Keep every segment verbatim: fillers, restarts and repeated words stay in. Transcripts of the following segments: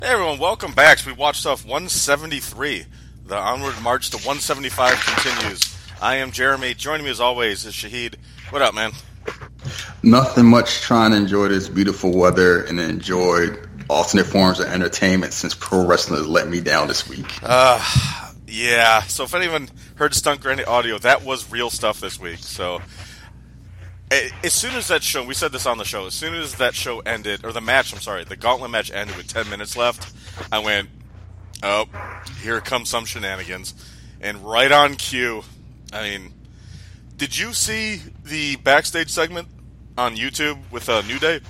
Hey everyone, welcome back. So we watched off one seventy-three. The onward march to one seventy-five continues. I am Jeremy. Joining me as always is Shahid. What up, man? Nothing much. Trying to enjoy this beautiful weather and enjoy alternate forms of entertainment since pro wrestling has let me down this week. Uh, yeah. So if anyone heard Stunt Granny audio, that was real stuff this week. So as soon as that show, we said this on the show, as soon as that show ended, or the match, I'm sorry, the gauntlet match ended with ten minutes left, I went, oh, here comes some shenanigans. And right on cue, I mean, did you see the backstage segment on YouTube with uh, New Day?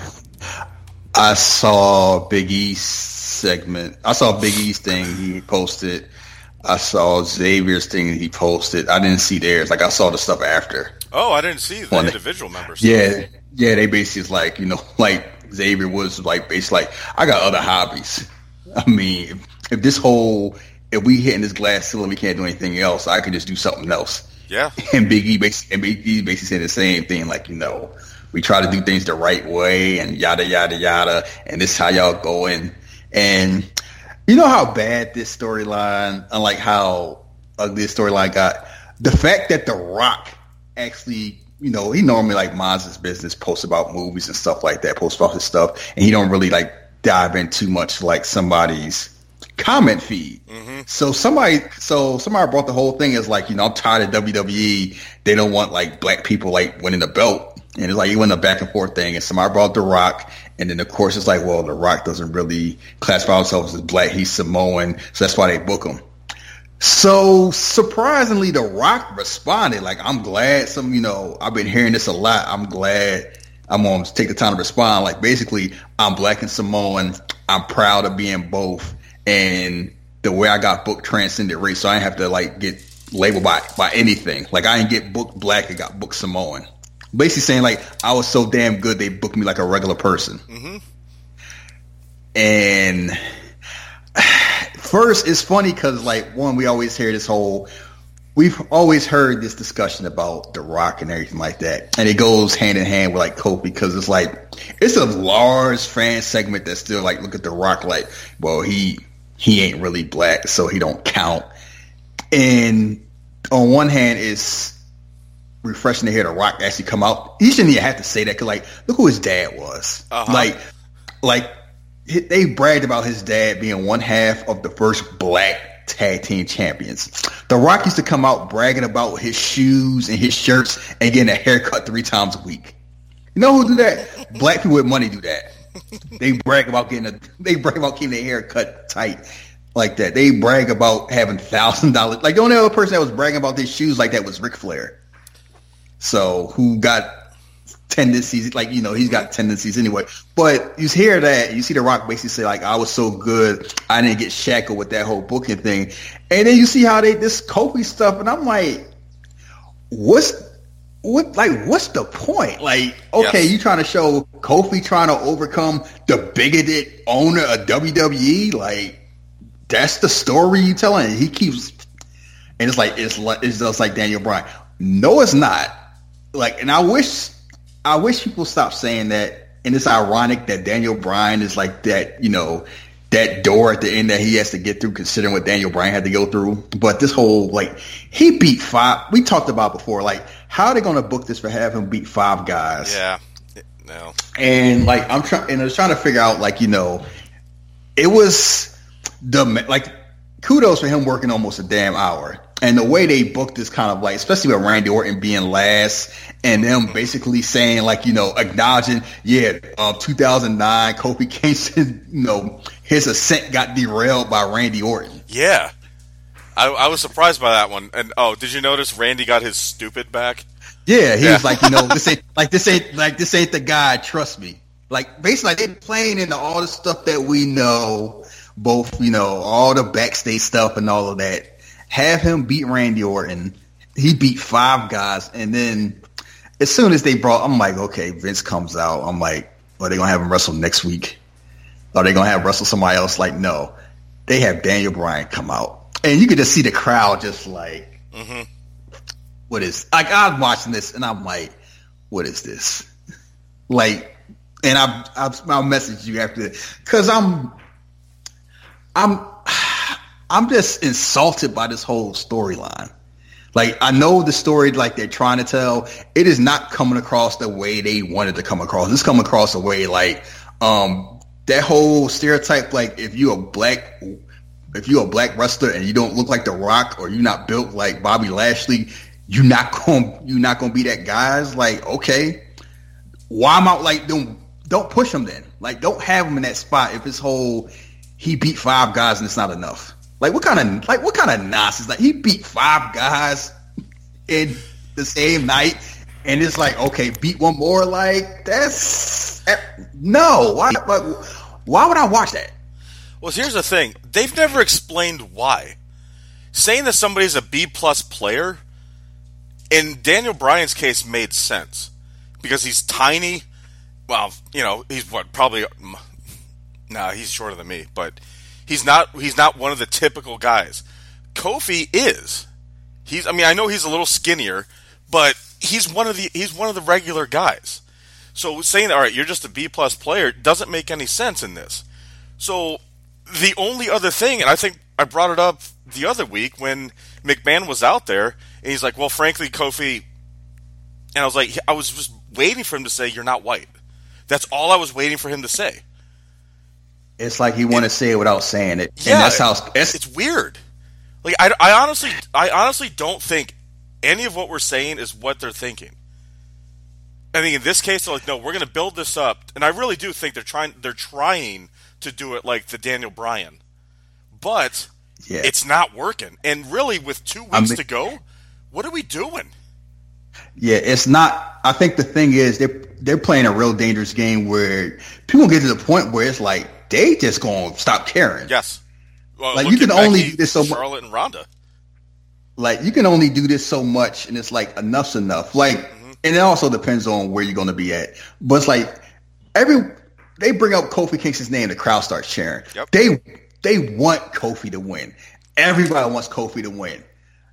I saw Big E's segment. I saw Big E's thing he posted. I saw Xavier's thing he posted. I didn't see theirs. Like, I saw the stuff after. Oh, I didn't see the On individual the, members. Yeah, yeah, they basically is like, you know, like Xavier was like basically like, I got other hobbies. I mean, if, if this whole, if we hitting this glass ceiling, we can't do anything else, I can just do something else. Yeah. And Big E basically, and Big E basically said the same thing, like, you know, we try to do things the right way and yada, yada, yada, and this is how y'all going. And you know how bad this storyline, unlike how ugly this storyline got, the fact that The Rock actually, you know, he normally like minds his business, posts about movies and stuff like that, posts about his stuff, and he don't really like dive in too much like somebody's comment feed. Mm-hmm. So somebody, so somebody brought the whole thing as like, you know, I'm tired of W W E. They don't want like black people like winning the belt, and it's like it went a back and forth thing. And somebody brought The Rock, and then of course it's like, well, The Rock doesn't really classify himself as black. He's Samoan, so that's why they book him. So surprisingly, The Rock responded like, I'm glad some, you know, I've been hearing this a lot. I'm glad I'm going to take the time to respond. Like, basically, I'm black and Samoan. I'm proud of being both. And the way I got booked transcended race, so I didn't have to like get labeled by, by anything. Like, I didn't get booked black, I got booked Samoan. Basically saying like, I was so damn good, they booked me like a regular person. Mm-hmm. And first, it's funny because, like, one, we always hear this whole, we've always heard this discussion about The Rock and everything like that. And it goes hand in hand with, like, Kofi, because it's like, it's a large fan segment that still, like, look at The Rock like, well, he he ain't really black, so he don't count. And on one hand, it's refreshing to hear The Rock actually come out. He shouldn't even have to say that, because, like, look who his dad was. Uh-huh. Like, like, they bragged about his dad being one half of the first black tag team champions. The Rock used to come out bragging about his shoes and his shirts and getting a haircut three times a week. You know who do that? Black people with money do that. They brag about getting a. They brag about keeping their hair cut tight like that. They brag about having thousand dollars. Like, the only other person that was bragging about their shoes like that was Ric Flair. So who got tendencies, like, you know, he's got tendencies anyway. But you hear that, you see The Rock basically say, like, I was so good, I didn't get shackled with that whole booking thing. And then you see how they, this Kofi stuff, and I'm like, what's, what, like, what's the point? Like, okay, yes. You trying to show Kofi trying to overcome the bigoted owner of W W E? Like, that's the story you telling? He keeps, and it's like, it's like, it's just like Daniel Bryan. No, it's not. Like, and I wish, I wish people stop saying that, and it's ironic that Daniel Bryan is like that, you know, that door at the end that he has to get through, considering what Daniel Bryan had to go through. But this whole, like, he beat five, we talked about before, like, how are they going to book this for having him beat five guys? Yeah, no. And, like, I'm trying, and I was trying to figure out, like, you know, it was the, like, kudos for him working almost a damn hour. And the way they booked this kind of like, especially with Randy Orton being last and them basically saying like, you know, acknowledging, yeah, um, two thousand nine, Kofi Kingston, you know, his ascent got derailed by Randy Orton. Yeah. I, I was surprised by that one. And, oh, did you notice Randy got his stupid back? Yeah, he yeah. was like, you know, this ain't, like, this ain't, like, this ain't the guy, trust me. Like, basically, like, they're playing into all the stuff that we know, both, you know, all the backstage stuff and all of that. Have him beat Randy Orton. He beat five guys. And then as soon as they brought, I'm like, okay, Vince comes out. I'm like, are they going to have him wrestle next week? Are they going to have him wrestle somebody else? Like, no. They have Daniel Bryan come out. And you could just see the crowd just like, mm-hmm. what is, like, I'm watching this and I'm like, what is this? Like, and I, I, I'll message you after, because I'm, I'm I'm just insulted by this whole storyline. Like, I know the story like they're trying to tell, it is not coming across the way they wanted to come across. It's coming across the way like um that whole stereotype, like if you a black if you're a black wrestler and you don't look like The Rock or you're not built like Bobby Lashley, you're not going you're not going to be that guy. It's like, okay, why am I like don't don't push him then? Like, don't have him in that spot if his whole he beat five guys and it's not enough. Like, what kind of like what kind of nonsense? Like, he beat five guys in the same night, and it's like, okay, beat one more. Like, that's no. Why? Like, why would I watch that? Well, here's the thing: they've never explained why. Saying that somebody's a B plus player, in Daniel Bryan's case, made sense because he's tiny. Well, you know, he's what probably. Nah, he's shorter than me, but. He's not. He's not one of the typical guys. Kofi is. He's. I mean, I know he's a little skinnier, but he's one of the. He's one of the regular guys. So saying, all right, you're just a B plus player doesn't make any sense in this. So the only other thing, and I think I brought it up the other week when McMahon was out there, and he's like, well, frankly, Kofi, and I was like, I was just waiting for him to say, you're not white. That's all I was waiting for him to say. It's like he want to say it without saying it. Yeah, and that's how it's, it's weird. Like I, I honestly, I honestly don't think any of what we're saying is what they're thinking. I think in this case, they're like, no, we're going to build this up, and I really do think they're trying. They're trying to do it like the Daniel Bryan, but yeah. It's not working. And really, with two weeks I mean, to go, what are we doing? Yeah, it's not. I think the thing is they're they're playing a real dangerous game where people get to the point where it's like. They just gonna stop caring. Yes, well, like you can only Becky, do this so much. Charlotte and Ronda. Like you can only do this so much, and it's like enough's enough. Like, mm-hmm. And it also depends on where you're gonna be at. But it's like every they bring up Kofi Kingston's name, the crowd starts cheering. Yep. They they want Kofi to win. Everybody wants Kofi to win.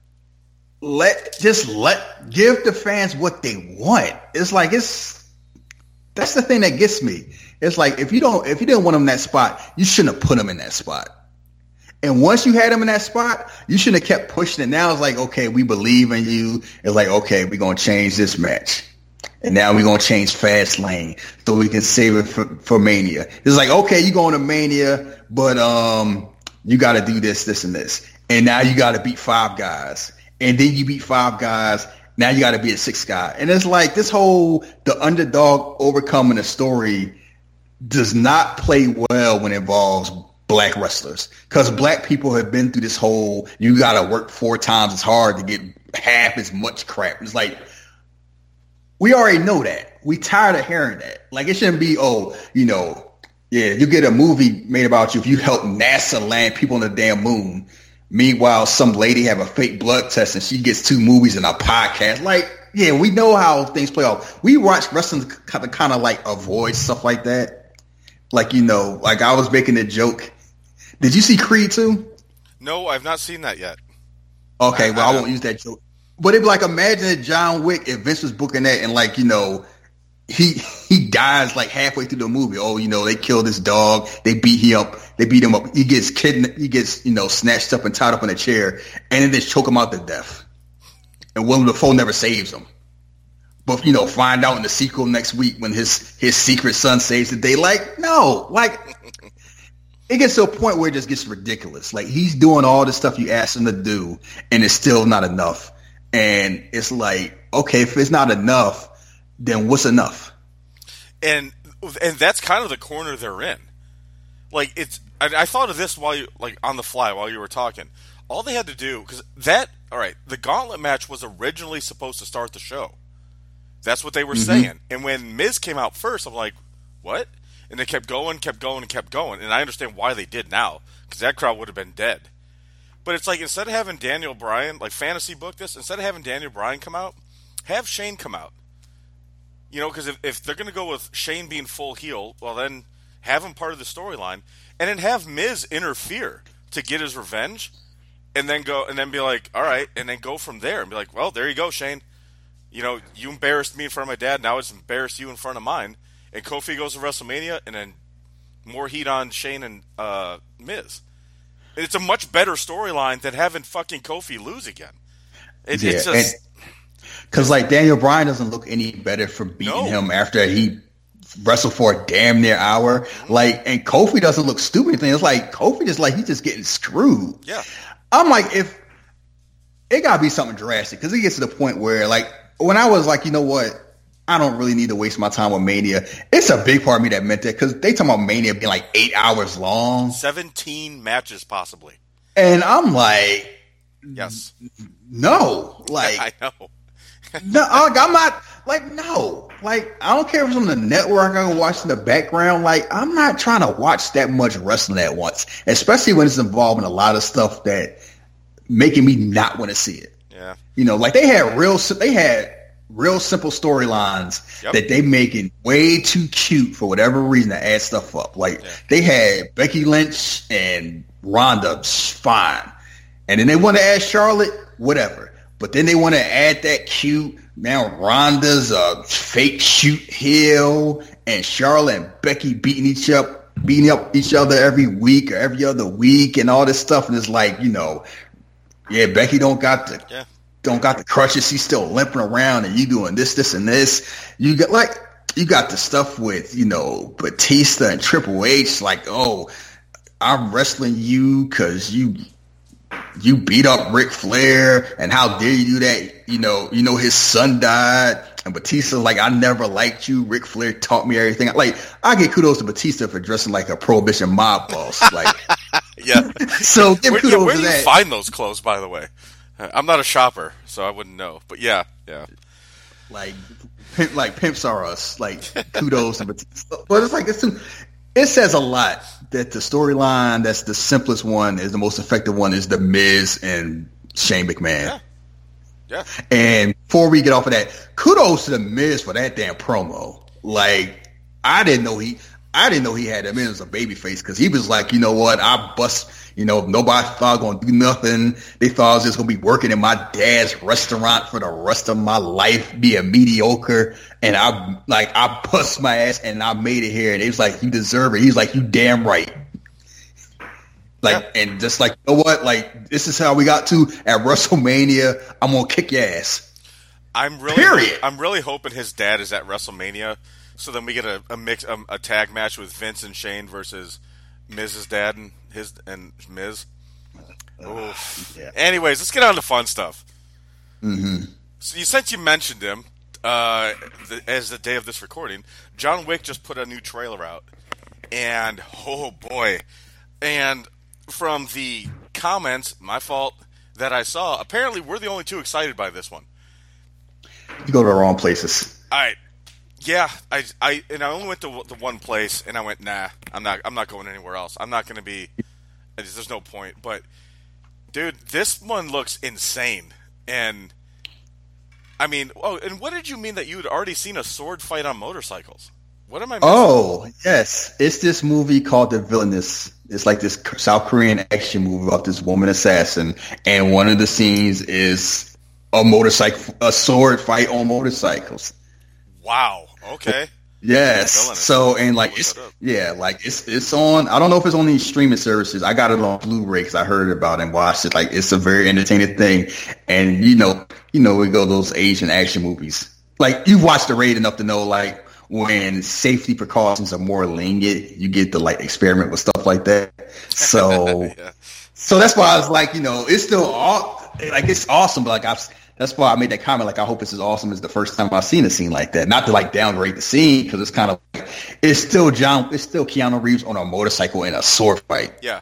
Let just let give the fans what they want. It's like it's that's the thing that gets me. It's like if you don't, if you didn't want him in that spot, you shouldn't have put him in that spot. And once you had him in that spot, you shouldn't have kept pushing it. Now it's like, okay, we believe in you. It's like, okay, we're gonna change this match, and now we're gonna change Fastlane so we can save it for, for Mania. It's like, okay, you going to Mania, but um, you got to do this, this, and this, and now you got to beat five guys, and then you beat five guys. Now you got to be a sixth guy, and it's like this whole the underdog overcoming a story. Does not play well when it involves black wrestlers because black people have been through this whole you got to work four times as hard to get half as much crap. It's like we already know that. We tired of hearing that. Like it shouldn't be, oh, you know, yeah, you get a movie made about you if you help NASA land people on the damn moon. Meanwhile, some lady have a fake blood test and she gets two movies and a podcast. Like, yeah, we know how things play out. We watch wrestling kind of, kind of like avoid stuff like that. Like, you know, like I was making a joke. Did you see Creed two? No, I've not seen that yet. Okay, well, I, I won't use that joke. But it'd be like, imagine if John Wick, if Vince was booking that and like, you know, he he dies like halfway through the movie. Oh, you know, they killed his dog. They beat him up. They beat him up. He gets kidnapped. He gets, you know, snatched up and tied up in a chair. And then they choke him out to death. And Willem Dafoe never saves him. But, you know, find out in the sequel next week when his, his secret son saves the day. Like, no. Like, it gets to a point where it just gets ridiculous. Like, he's doing all the stuff you asked him to do, and it's still not enough. And it's like, okay, if it's not enough, then what's enough? And and that's kind of the corner they're in. Like, it's I, I thought of this while you, like, on the fly while you were talking. All they had to do, because that, all right, the gauntlet match was originally supposed to start the show. That's what they were mm-hmm. saying. And when Miz came out first, I'm like, what? And they kept going, kept going, and kept going. And I understand why they did now, because that crowd would have been dead. But it's like, instead of having Daniel Bryan, like fantasy book this, instead of having Daniel Bryan come out, have Shane come out. You know, because if, if they're going to go with Shane being full heel, well then have him part of the storyline. And then have Miz interfere to get his revenge. And then go, and then be like, all right, and then go from there. And be like, well, there you go, Shane. You know, you embarrassed me in front of my dad, now it's embarrassed you in front of mine. And Kofi goes to WrestleMania, and then more heat on Shane and uh, Miz. It's a much better storyline than having fucking Kofi lose again. It, yeah, it's just because like Daniel Bryan doesn't look any better for beating No. him after he wrestled for a damn near hour. Like, and Kofi doesn't look stupid. Anything. It's like Kofi just like he's just getting screwed. yeah. I'm like, if it gotta be something drastic, because it gets to the point where like when I was like, you know what, I don't really need to waste my time with Mania. It's a big part of me that meant that, because they talking about Mania being like eight hours long, seventeen matches possibly. and I'm like, Yes. no, like. I know. No, like, I'm not like no. Like I don't care if it's on the network I can watch in the background. Like I'm not trying to watch that much wrestling at once, especially when it's involving a lot of stuff that making me not want to see it. Yeah. You know, like they had real they had real simple storylines Yep. that they making way too cute for whatever reason to add stuff up. Like Yeah. they had Becky Lynch and Ronda, fine, and then they want to add Charlotte, whatever. But then they want to add that cute, now Ronda's a fake shoot heel, and Charlotte and Becky beating each up, beating up each other every week or every other week, and all this stuff. And it's like, you know, yeah, Becky don't got the Yeah. don't got the crutches. She's still limping around, and you doing this, this, and this. You got like you got the stuff with, you know, Batista and Triple H. Like, oh, I'm wrestling you because you. You beat up Ric Flair, and how dare you do that? You know, you know his son died, and Batista's like, I never liked you. Ric Flair taught me everything. Like, I get kudos to Batista for dressing like a Prohibition mob boss. Like, Yeah. so give Where, kudos yeah, where to do you that. find those clothes, by the way? Uh, I'm not a shopper, so I wouldn't know. But yeah, yeah. Like, pimp, like pimps are us. Like, kudos to Batista. But it's like it's too. It says a lot that the storyline that's the simplest one is the most effective one is the Miz and Shane McMahon. Yeah. Yeah. And before we get off of that, kudos to the Miz for that damn promo. Like, I didn't know he, I didn't know he had him in as a babyface, because he was like, you know what, I bust. You know, nobody thought I was going to do nothing. They thought I was just going to be working in my dad's restaurant for the rest of my life, being mediocre. And I, like, I bust my ass and I made it here. And it was like, you deserve it. He's like, you damn right. Like, Yeah. and just like, you know what? Like, this is how we got to at WrestleMania. I'm going to kick your ass. I'm really, Period. I'm really hoping his dad is at WrestleMania, so then we get a, a mix, um, a tag match with Vince and Shane versus Miz's dad and his and Miz. Oof. yeah. Anyways, let's get on to fun stuff. Mm-hmm. So you, since you mentioned him, uh, the, as the day of this recording, John Wick just put a new trailer out, and oh boy, and from the comments, my fault, that I saw, apparently we're the only two excited by this one. You go to the wrong places. I, yeah, I, I, and I only went to the one place, and I went, nah, I'm not, I'm not going anywhere else. I'm not going to be. There's no point. But, dude, this one looks insane, and I mean, oh, and what did you mean that you had already seen a sword fight on motorcycles? What am I missing? Oh, yes. It's this movie called The Villainous. It's like this South Korean action movie about this woman assassin, and one of the scenes is a motorcycle, a sword fight on motorcycles. Wow. Okay. Yes. Villainous. So, and like, Look it's, that up. yeah, like it's, it's on, I don't know if it's on these streaming services. I got it on Blu-ray because I heard about it and watched it. Like, it's a very entertaining thing. And you know, you know, we go those Asian action movies. Like, you've watched The Raid enough to know, like, when safety precautions are more lenient, you get to like experiment with stuff like that. So, Yeah. so that's why I was like, you know, it's still all, like, it's awesome. But like, I've, that's why I made that comment. Like, I hope it's as awesome as the first time I've seen a scene like that. Not to like downgrade the scene, because it's kind of, like, it's still John, it's still Keanu Reeves on a motorcycle in a sword fight. Yeah.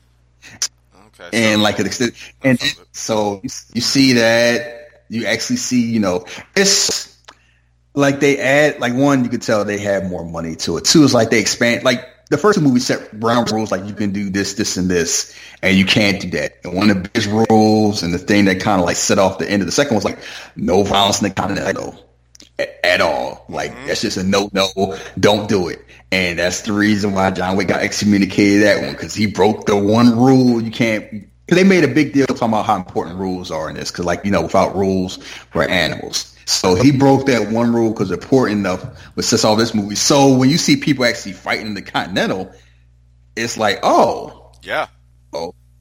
Okay. And so- like an extent, and so you see that, you actually see, you know, it's like they add, like, one, you could tell they had more money to it. Two is like they expand, like the first two movies set ground rules, like you can do this, this, and this, and you can't do that. And one of the biggest rules, and the thing that kind of like set off the end of the second was like no violence in the continental at, at all. Like, mm-hmm. That's just a no, no, don't do it. And that's the reason why John Wick got excommunicated that one, because he broke the one rule you can't. Because they made a big deal talking about how important rules are in this. Because, like, you know, without rules, we're animals. So he broke that one rule because it's important enough, which sets off this movie. So when you see people actually fighting in the Continental, it's like, oh, yeah, oh,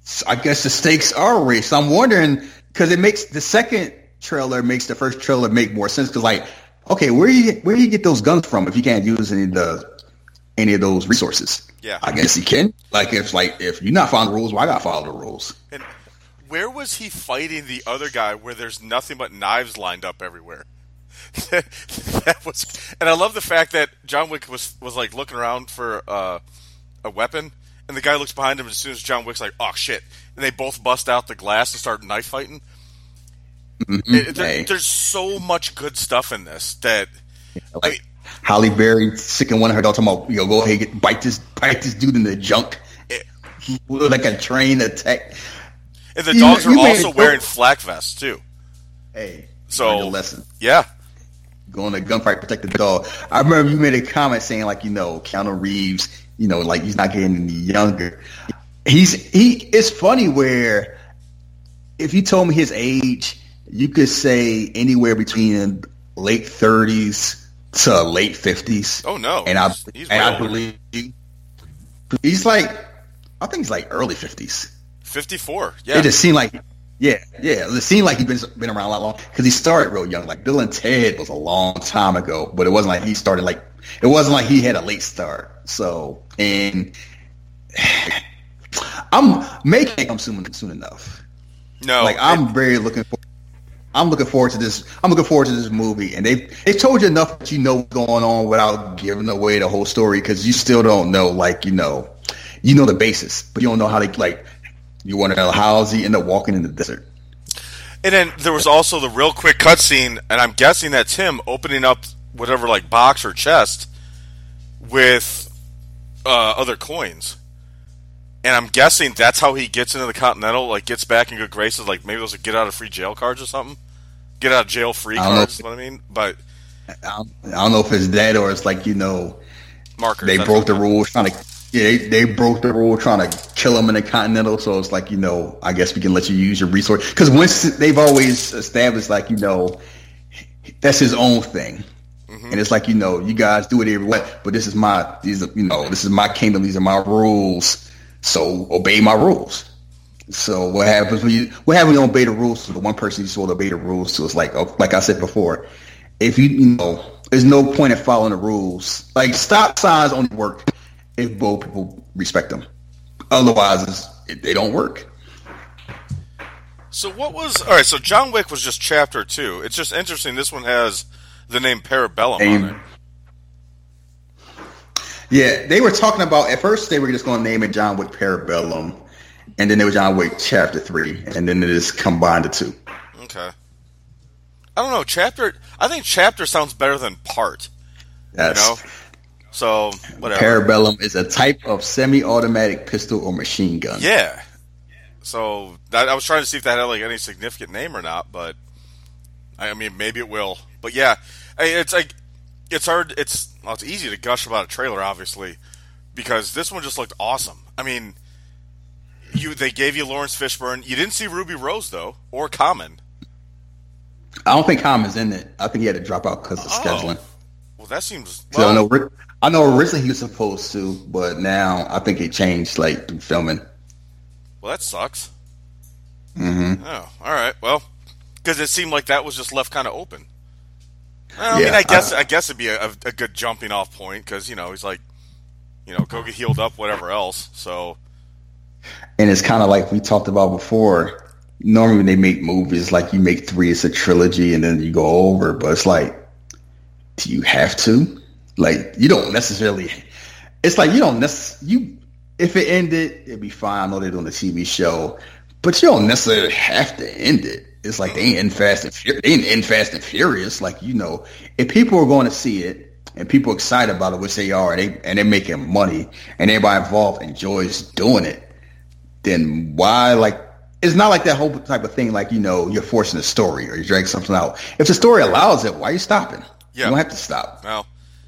So I guess the stakes are raised. So I'm wondering because it makes the second trailer makes the first trailer make more sense because like, okay, where you where do you get those guns from if you can't use any of the any of those resources? Yeah, I guess you can. Like if like if you're not following the rules, well, I gotta follow the rules. And where was he fighting the other guy where there's nothing but knives lined up everywhere? That was, and I love the fact that John Wick was was like looking around for uh, a weapon, and the guy looks behind him. And as soon as John Wick's like, "Oh shit!" and they both bust out the glass and start knife fighting. Mm-hmm. It, there, hey. There's so much good stuff in this that like I mean, Halle Berry sicking one of her dogs talking about, yo, go ahead, get, bite this, bite this dude in the junk, it, like a train attack. and the You- dogs you are made also it- wearing flak vests too. Hey, So learned a lesson. Yeah, Going to gunfight, protect the dog. I remember you made a comment saying like, you know, Keanu Reeves, you know, like he's not getting any younger. He's he. It's funny where if you told me his age, you could say anywhere between late thirties to late fifties. Oh no, and I he's, he's and way I older. believe you. He's like, I think he's like early fifties. fifty-four. Yeah, It just seemed like, yeah, yeah. It seemed like he'd been been around a lot long because he started real young. Like Bill and Ted was a long time ago, but it wasn't like he started like it wasn't like he had a late start. So, and I'm making it come soon soon enough. no, Like it- I'm very looking for. I'm looking forward to this. I'm looking forward to this movie, and they they told you enough that you know what's going on without giving away the whole story because you still don't know, like you know, you know the basis, but you don't know how they like. You want to know how does he end up walking in the desert? And then there was also the real quick cutscene, and I'm guessing that's him opening up whatever like box or chest with uh, other coins. And I'm guessing that's how he gets into the Continental, like gets back in good graces. Like maybe those are get out of free jail cards or something. Get out of jail free I don't cards, know. is what I mean. But I don't, I don't know if it's that or it's like you know markers. they that's broke the what- rules trying to. Yeah, they, they broke the rule trying to kill him in the Continental. So it's like, you know, I guess we can let you use your resource. Because once they've always established, like, you know, that's his own thing. Mm-hmm. And it's like, you know, you guys do it every way, but this is my, these are, you know, this is my kingdom. These are my rules. So obey my rules. So what happens when you, what happens when you obey the rules to the one person you're supposed to obey the rules to? It's like, oh, like I said before, if you, you know, there's no point in following the rules. Like stop signs only work if both people respect them. Otherwise, it's, it, they don't work. So what was all right? So John Wick was just chapter two. It's just interesting. This one has the name Parabellum Name. on it. Yeah, they were talking about, at first they were just going to name it John Wick Parabellum, and then it was John Wick Chapter three, and then it is combined the two. Okay. I don't know. Chapter. I think chapter sounds better than part. That's, You know. So whatever. Parabellum is a type of semi-automatic pistol or machine gun. Yeah. So that, I was trying to see if that had like any significant name or not, but I mean maybe it will. But yeah, I, it's like it's hard. It's well, it's easy to gush about a trailer, obviously, because this one just looked awesome. I mean, you they gave you Lawrence Fishburne. You didn't see Ruby Rose though, or Common. I don't think Common's in it. I think he had to drop out because of Oh. scheduling. Well, that seems. So I Well, know, Rick- I know originally he was supposed to, but now I think it changed like through filming. well, that sucks. Mm-hmm. Oh, all right. Well, because it seemed like that was just left kind of open. Well, I Yeah, mean, I guess I- I, guess it'd be a, a good jumping off point because you know he's like, you know, go get healed up, whatever else. So And it's kind of like we talked about before. Normally when they make movies, like you make three, it's a trilogy, and then you go over. But it's like, do you have to? Like, you don't necessarily. It's like you don't necessarily. You if it ended, it'd be fine. I know they're doing a T V show, but you don't necessarily have to end it. It's like they ain't in Fast and Furious. They ain't in Fast and Furious. Like you know, if people are going to see it and people are excited about it, which they are, and they and they're making money, and everybody involved enjoys doing it, then why like? It's not like that whole type of thing. Like you know, you're forcing a story or you drag something out. If the story allows it, why are you stopping? Yeah. You don't have to stop. well,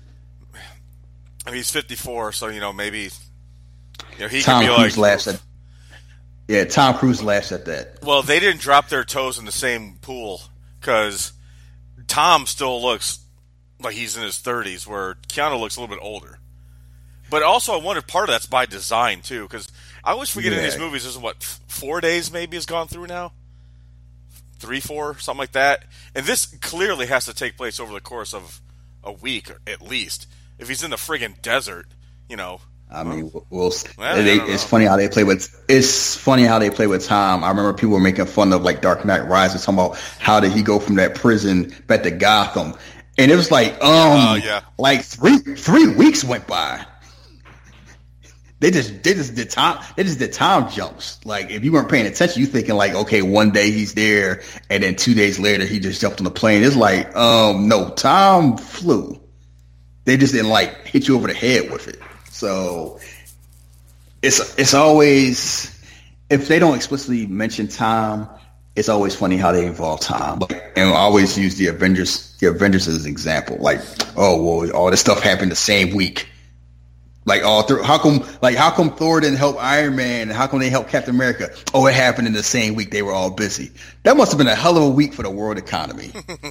I mean, he's fifty-four, so you know maybe you know he Tom could be Cruise like. laughs at. Yeah, Tom Cruise laughs at that. Well, they didn't drop their toes in the same pool because Tom still looks like he's in his thirties, where Keanu looks a little bit older. But also, I wonder part of that's by design too, because I always forget in Yeah. these movies, there's what four days maybe has gone through now. Three, four, something like that. And this clearly has to take place over the course of a week at least. If he's in the friggin' desert, you know. I mean, we'll, well, they, it's funny how they play with. It's funny how they play with time. I remember people were making fun of like Dark Knight Rises, talking about how did he go from that prison back to Gotham, and it was like, um, uh, yeah. like three three weeks went by. They just they just did time. They just did time jumps. Like if you weren't paying attention, you thinking like, okay, one day he's there, and then two days later he just jumped on the plane. It's like, um, no, time flew. They just didn't like hit you over the head with it. So it's it's always, if they don't explicitly mention time, it's always funny how they involve time. Like, and I always use the Avengers the Avengers as an example. Like, oh well, all this stuff happened the same week. Like all through, how come like how come Thor didn't help Iron Man? And how come they helped Captain America? Oh, it happened in the same week. They were all busy. That must have been a hell of a week for the world economy.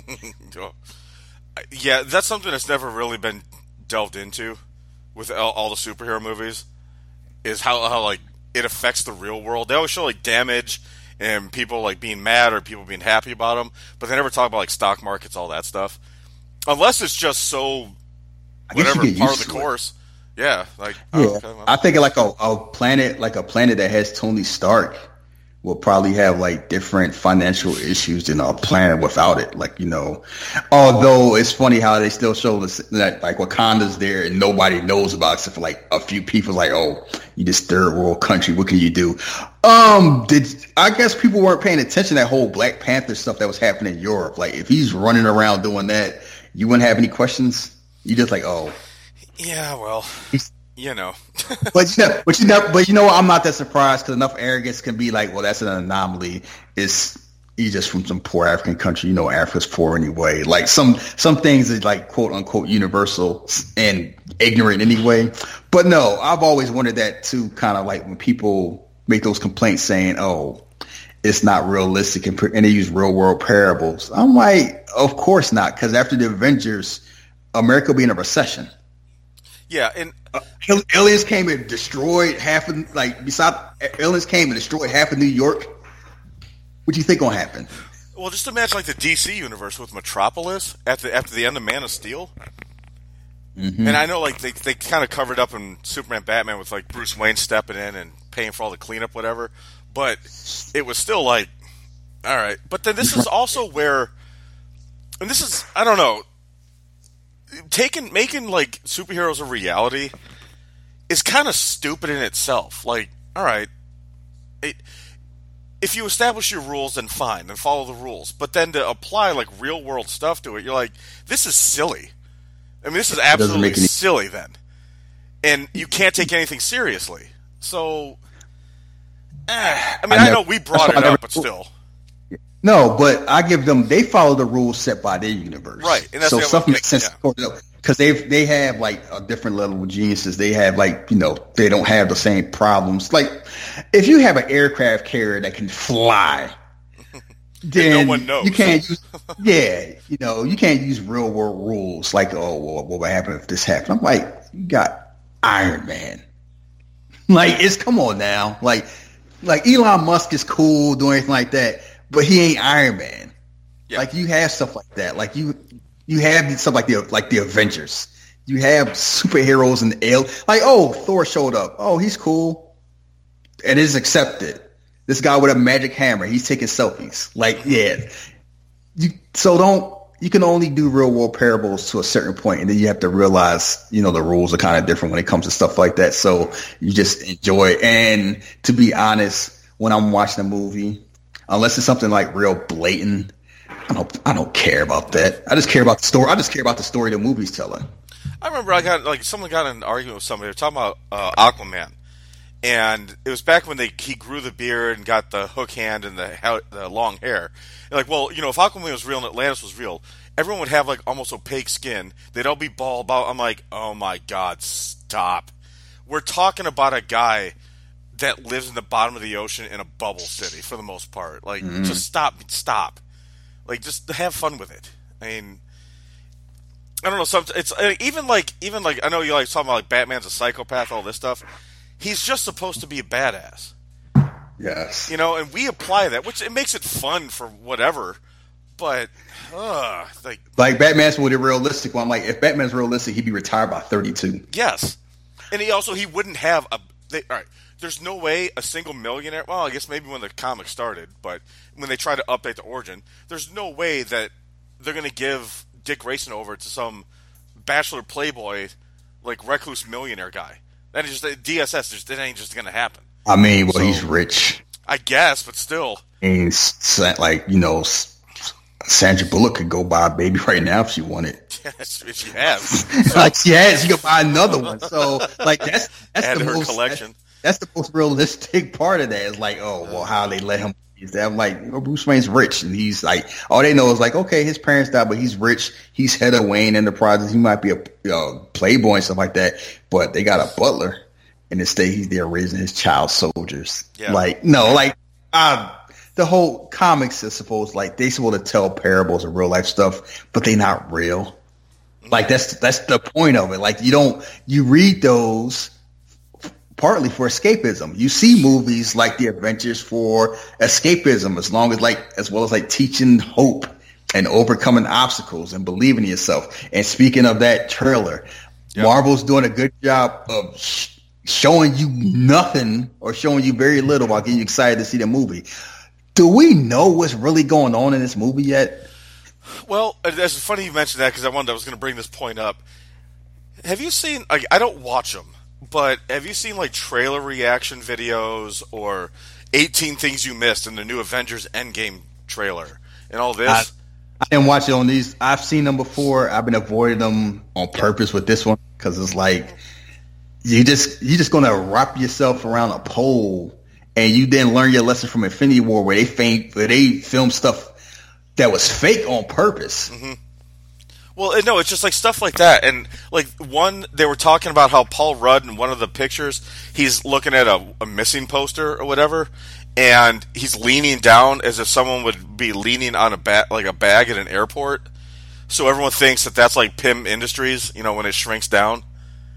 Yeah, that's something that's never really been delved into with all, all the superhero movies, is how, how like it affects the real world. They always show like damage and people like being mad or people being happy about them, but they never talk about like stock markets, all that stuff. Unless it's just so whatever part of the course. It. Yeah, like yeah. Oh, okay, well. I think like a, a planet like a planet that has Tony Stark will probably have like different financial issues than a planet without it. Like, you know, although it's funny how they still show this, that like Wakanda's there and nobody knows about it except for like a few people. Like, oh, you this third world country, what can you do? Um, did I guess people weren't paying attention to that whole Black Panther stuff that was happening in Europe? Like, if he's running around doing that, you wouldn't have any questions. You just like, oh, yeah, well, you know. but you know, but you know, but you know, I'm not that surprised because enough arrogance can be like, well, that's an anomaly. It's he's just from some poor African country. You know, Africa's poor anyway. Like some some things is like quote unquote universal and ignorant anyway. But no, I've always wondered that too. Kind of like when people make those complaints saying, oh, it's not realistic, and, and they use real world parables. I'm like, of course not, because after the Avengers, America will be in a recession. Yeah, and uh, aliens came and destroyed half of like besides aliens came and destroyed half of New York. What do you think gonna happen? Well, just imagine like the D C universe with Metropolis after after the end of Man of Steel. Mm-hmm. And I know like they they kind of covered up in Superman Batman with like Bruce Wayne stepping in and paying for all the cleanup, whatever. But it was still like, all right. But then this is also where, and this is I don't know. Taking making like superheroes a reality is kind of stupid in itself. Like, all right, it, if you establish your rules, then fine, then follow the rules. But then to apply like real world stuff to it, you're like, this is silly. I mean, this is absolutely any- silly. Then, and you can't take anything seriously. So, eh, I mean, I, I never, know we brought it up, never, but still. No, but I give them. They follow the rules set by their universe, right? And that's so stuff makes sense yeah. because they they have like a different level of geniuses. They have like you know they don't have the same problems. Like if you have an aircraft carrier that can fly, then no one knows. You can't use yeah, you know you can't use real world rules like oh well, what would happen if this happened? I'm like you got Iron Man, like it's come on now, like like Elon Musk is cool doing anything like that. But he ain't Iron Man. Yeah. Like you have stuff like that. Like you, you have stuff like the like the Avengers. You have superheroes and the ale. Like oh, Thor showed up. Oh, he's cool. It is accepted. This guy with a magic hammer. He's taking selfies. Like yeah. You so don't. You can only do real world parables to a certain point, and then you have to realize you know the rules are kind of different when it comes to stuff like that. So you just enjoy it. And to be honest, when I'm watching a movie. Unless it's something like real blatant, I don't. I don't care about that. I just care about the story. I just care about the story the movie's telling. I remember I got like someone got in an argument with somebody. They were talking about uh, Aquaman, and it was back when they he grew the beard and got the hook hand and the the long hair. They're like, well, you know, if Aquaman was real and Atlantis was real, everyone would have like almost opaque skin. They'd all be bald. I'm like, oh my god, stop. We're talking about a guy that lives in the bottom of the ocean in a bubble city for the most part. Like, mm-hmm. just stop, stop. Like, just have fun with it. I mean, I don't know. Some it's even like even like I know you like talking about like Batman's a psychopath, all this stuff. He's just supposed to be a badass. Yes. You know, and we apply that, which it makes it fun for whatever. But, uh, like, like Batman's with a realistic one. I'm like, if Batman's realistic, he'd be retired by thirty-two. Yes, and he also he wouldn't have a. They, all right, there's no way a single millionaire. Well, I guess maybe when the comic started, but when they try to update the origin, there's no way that they're going to give Dick Grayson over to some bachelor playboy, like recluse millionaire guy. That is just D S S. Just it ain't just going to happen. I mean, well, so, he's rich. I guess, but still, and like you know. Sandra Bullock could go buy a baby right now if she wanted. Yes, if she has. So, like she has, she could buy another one. So like that's that's add the her most collection. That's, that's the most realistic part of that. Is like, oh well, how they let him. I'm like, you know, Bruce Wayne's rich, and he's like, all they know is like, okay, his parents died, but he's rich. He's head of Wayne Enterprises. He might be a you know, playboy and stuff like that, but they got a butler, and instead he's there raising his child soldiers. Yeah. Like no, like ah. The whole comics is supposed like they supposed to tell parables of real life stuff, but they not real. Like that's that's the point of it. Like you don't you read those partly for escapism. You see movies like The Avengers for escapism, as long as like as well as like teaching hope and overcoming obstacles and believing in yourself. And speaking of that trailer, yep. Marvel's doing a good job of sh- showing you nothing or showing you very little while getting you excited to see the movie. Do we know what's really going on in this movie yet? Well, it's funny you mentioned that because I wanted I was going to bring this point up. Have you seen? Like, I don't watch them, but have you seen like trailer reaction videos or eighteen Things You Missed in the new Avengers Endgame trailer and all this? I, I didn't watch it on these. I've seen them before. I've been avoiding them on purpose with this one because it's like you just you're just going to wrap yourself around a pole. And you didn't learn your lesson from Infinity War, where they fame, where they filmed stuff that was fake on purpose. Mm-hmm. Well, no, it's just like stuff like that, and like one they were talking about how Paul Rudd in one of the pictures he's looking at a, a missing poster or whatever, and he's leaning down as if someone would be leaning on a ba- like a bag at an airport. So everyone thinks that that's like P I M Industries, you know, when it shrinks down.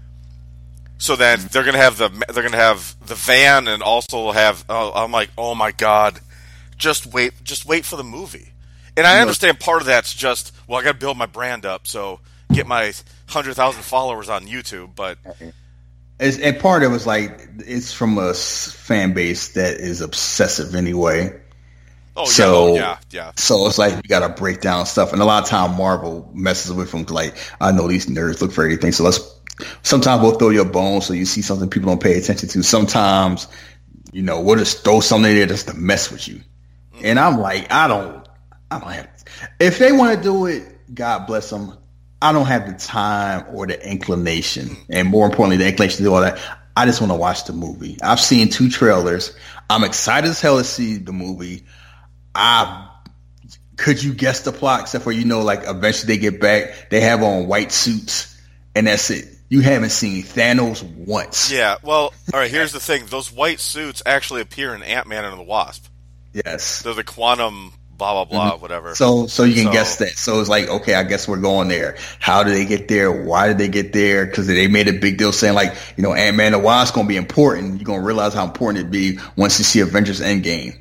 So then they're gonna have the they're gonna have the van and also have. Uh, I'm like, oh my god, just wait, just wait for the movie. And I understand part of that's just well, I got to build my brand up, so get my hundred thousand followers on YouTube. But it's, and part of it's like it's from a fan base that is obsessive anyway. Oh so, yeah, yeah, yeah. So it's like you got to break down stuff, and a lot of time Marvel messes with them. Like I know these nerds look for anything, so let's. Sometimes we'll throw your bone so you see something people don't pay attention to. Sometimes, you know, we'll just throw something there just to mess with you. And I'm like, I don't, I don't have. If they want to do it, God bless them. I don't have the time or the inclination, and more importantly, the inclination to do all that. I just want to watch the movie. I've seen two trailers. I'm excited as hell to see the movie. I could you guess the plot? Except for you know, like eventually they get back, they have on white suits, and that's it. You haven't seen Thanos once. Yeah, well, all right, here's the thing. Those white suits actually appear in Ant-Man and the Wasp. Yes. They're the quantum blah, blah, blah, mm-hmm. whatever. So so you can so, guess that. So it's like, okay, I guess we're going there. How did they get there? Why did they get there? Because they made a big deal saying, like, you know, Ant-Man and the Wasp going to be important. You're going to realize how important it'd be once you see Avengers Endgame.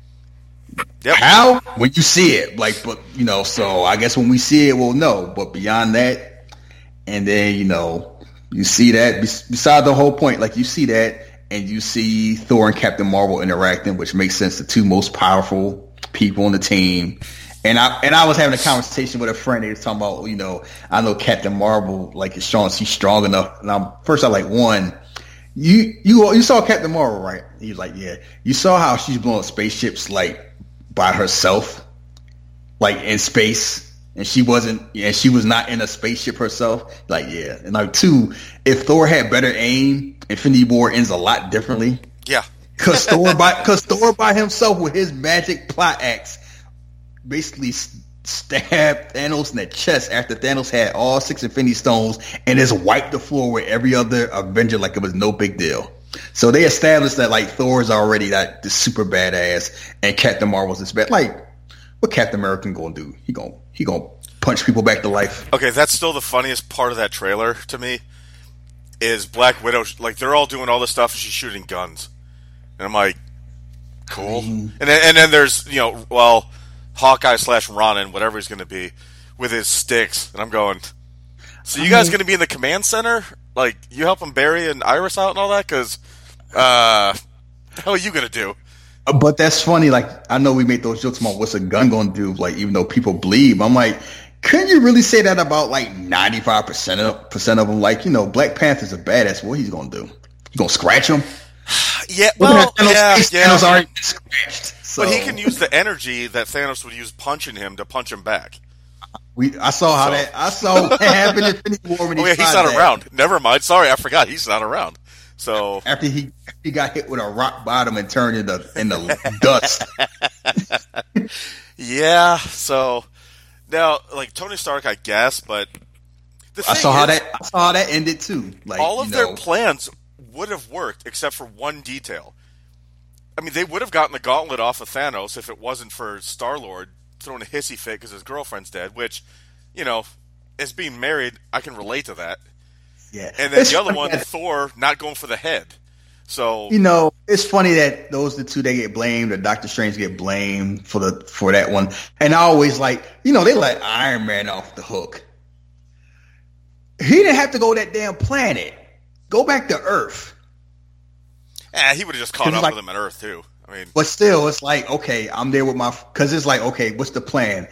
Yep. How? When you see it. Like, but, you know, so I guess when we see it, we'll know. But beyond that, and then, you know, you see that, beside the whole point, like you see that, and you see Thor and Captain Marvel interacting, which makes sense, the two most powerful people on the team. And I and I was having a conversation with a friend. They was talking about, you know, I know Captain Marvel, like, is strong, she's strong enough. And I'm first, I like, one, you you you saw Captain Marvel, right? He was like, yeah. You saw how she's blowing spaceships, like, by herself, like, in space. And she wasn't, and yeah, she was not in a spaceship herself. Like, yeah. And like, two, if Thor had better aim, Infinity War ends a lot differently. Yeah. Cause Thor by, cause Thor by himself with his magic plot axe basically stabbed Thanos in the chest after Thanos had all six Infinity Stones and just wiped the floor with every other Avenger like it was no big deal. So they established that, like, Thor is already that the super badass and Captain Marvel's this bad. Like, what Captain America gonna do? He gonna he gonna punch people back to life. Okay, that's still the funniest part of that trailer to me. Is Black Widow, like, they're all doing all this stuff and she's shooting guns, and I'm like, Cool. I mean, and then, and then there's, you know, well, Hawkeye slash Ronin, whatever he's going to be, with his sticks. And I'm going, so you guys going to be in the command center? Like, you helping Barry and Iris out and all that? Because, uh, what the hell are you going to do? But that's funny. Like, I know we made those jokes about what's a gun going to do, like, even though people bleed. I'm like, couldn't you really say that about, like, ninety-five percent of, percent of them? Like, you know, Black Panther's a badass. What he's going to do? He's going to scratch him? Yeah, well, Thanos, yeah, yeah. Thanos already scratched. So. But he can use the energy that Thanos would use punching him to punch him back. We, I saw how so. that. I saw what happened in Infinity War when he. Oh yeah, he's not that. around. Never mind. Sorry, I forgot he's not around. So after he he got hit with a rock bottom and turned into into dust. Yeah. So now, like Tony Stark, I guess, but the thing I saw is, how that. I saw how that ended too. Like all of you their know. plans would have worked except for one detail. I mean, they would have gotten the gauntlet off of Thanos if it wasn't for Star-Lord throwing a hissy fit because his girlfriend's dead, which, you know, as being married, I can relate to that. Yeah. And then it's the other one, that, Thor, not going for the head. So you know, it's funny that those are the two they get blamed, or Doctor Strange get blamed for the for that one. And I always like, you know, they let Iron Man off the hook. He didn't have to go to that damn planet. Go back to Earth. Yeah, he would have just caught up like, with him on Earth too. I mean, but still, it's like, okay, I'm there with my, because it's like, okay, what's the plan?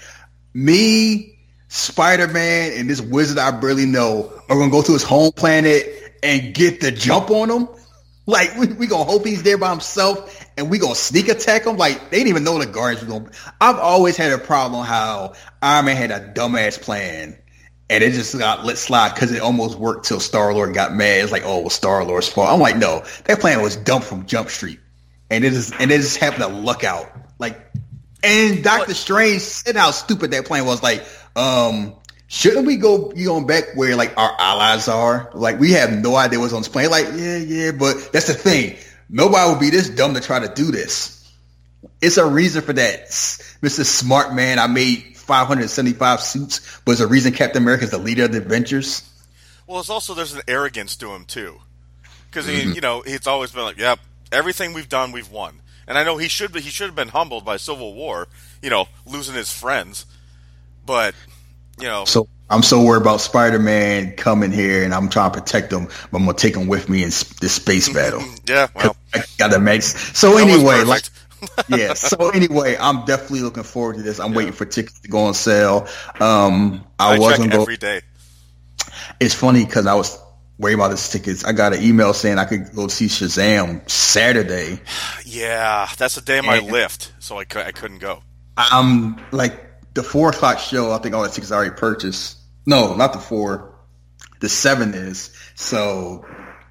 Me, Spider-Man, and this wizard I barely know are gonna go to his home planet and get the jump on him. Like we we gonna hope he's there by himself, and we gonna sneak attack him. Like they didn't even know the Guardians were gonna. I've always had a problem how Iron Man had a dumbass plan. And it just got let slide because it almost worked till Star-Lord got mad. It's like, oh, it was Star-Lord's fault. I'm like, no, that plan was dumped from Jump Street. And it is, and it just happened to luck out. Like, and Doctor Strange said how stupid that plan was. Like, um, shouldn't we go, you know, back where like our allies are? Like, we have no idea what's on this plane. Like, yeah, yeah, but that's the thing. Nobody would be this dumb to try to do this. It's a reason for that. Mister Smart Man, I made five hundred seventy-five suits, but there's a reason Captain America is the leader of the Avengers. Well, it's also, there's an arrogance to him, too. Because, Mm-hmm. you know, he's always been like, yep, everything we've done, we've won. And I know he should be, he should have been humbled by Civil War, you know, losing his friends. But, you know. So I'm so worried about Spider-Man coming here, and I'm trying to protect him, but I'm going to take him with me in this space battle. Yeah, well. I got to make So anyway, like. yeah. So anyway, I'm definitely looking forward to this. I'm yeah. waiting for tickets to go on sale. Um, I, I wasn't check every go- day. It's funny because I was worried about this tickets. I got an email saying I could go see Shazam Saturday. Yeah, that's the day of my and lift, so I, I couldn't go. I'm like the four o'clock show. I think all the tickets I already purchased. No, not the four. The seven is. So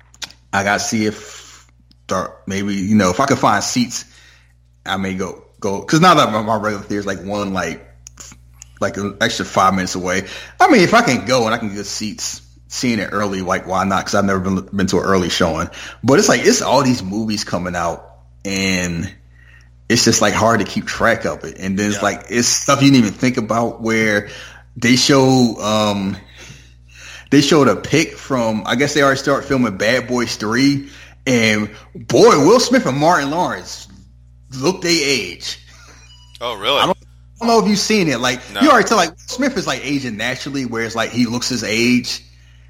I got to see if maybe you know if I can find seats. I may go go because now that my regular theater is like one like like an extra five minutes away. I mean, if I can go and I can get seats, seeing it early, like why not? Because I've never been been to an early showing. But it's like it's all these movies coming out, and it's just like hard to keep track of it. And then it's yeah. like it's stuff you didn't even think about. Where they show um they showed a pic from I guess they already started filming Bad Boys three, and boy, Will Smith and Martin Lawrence. Look they age. Oh, really? I don't, I don't know if you've seen it. Like no. you already tell, like Smith is like aging naturally, whereas like he looks his age,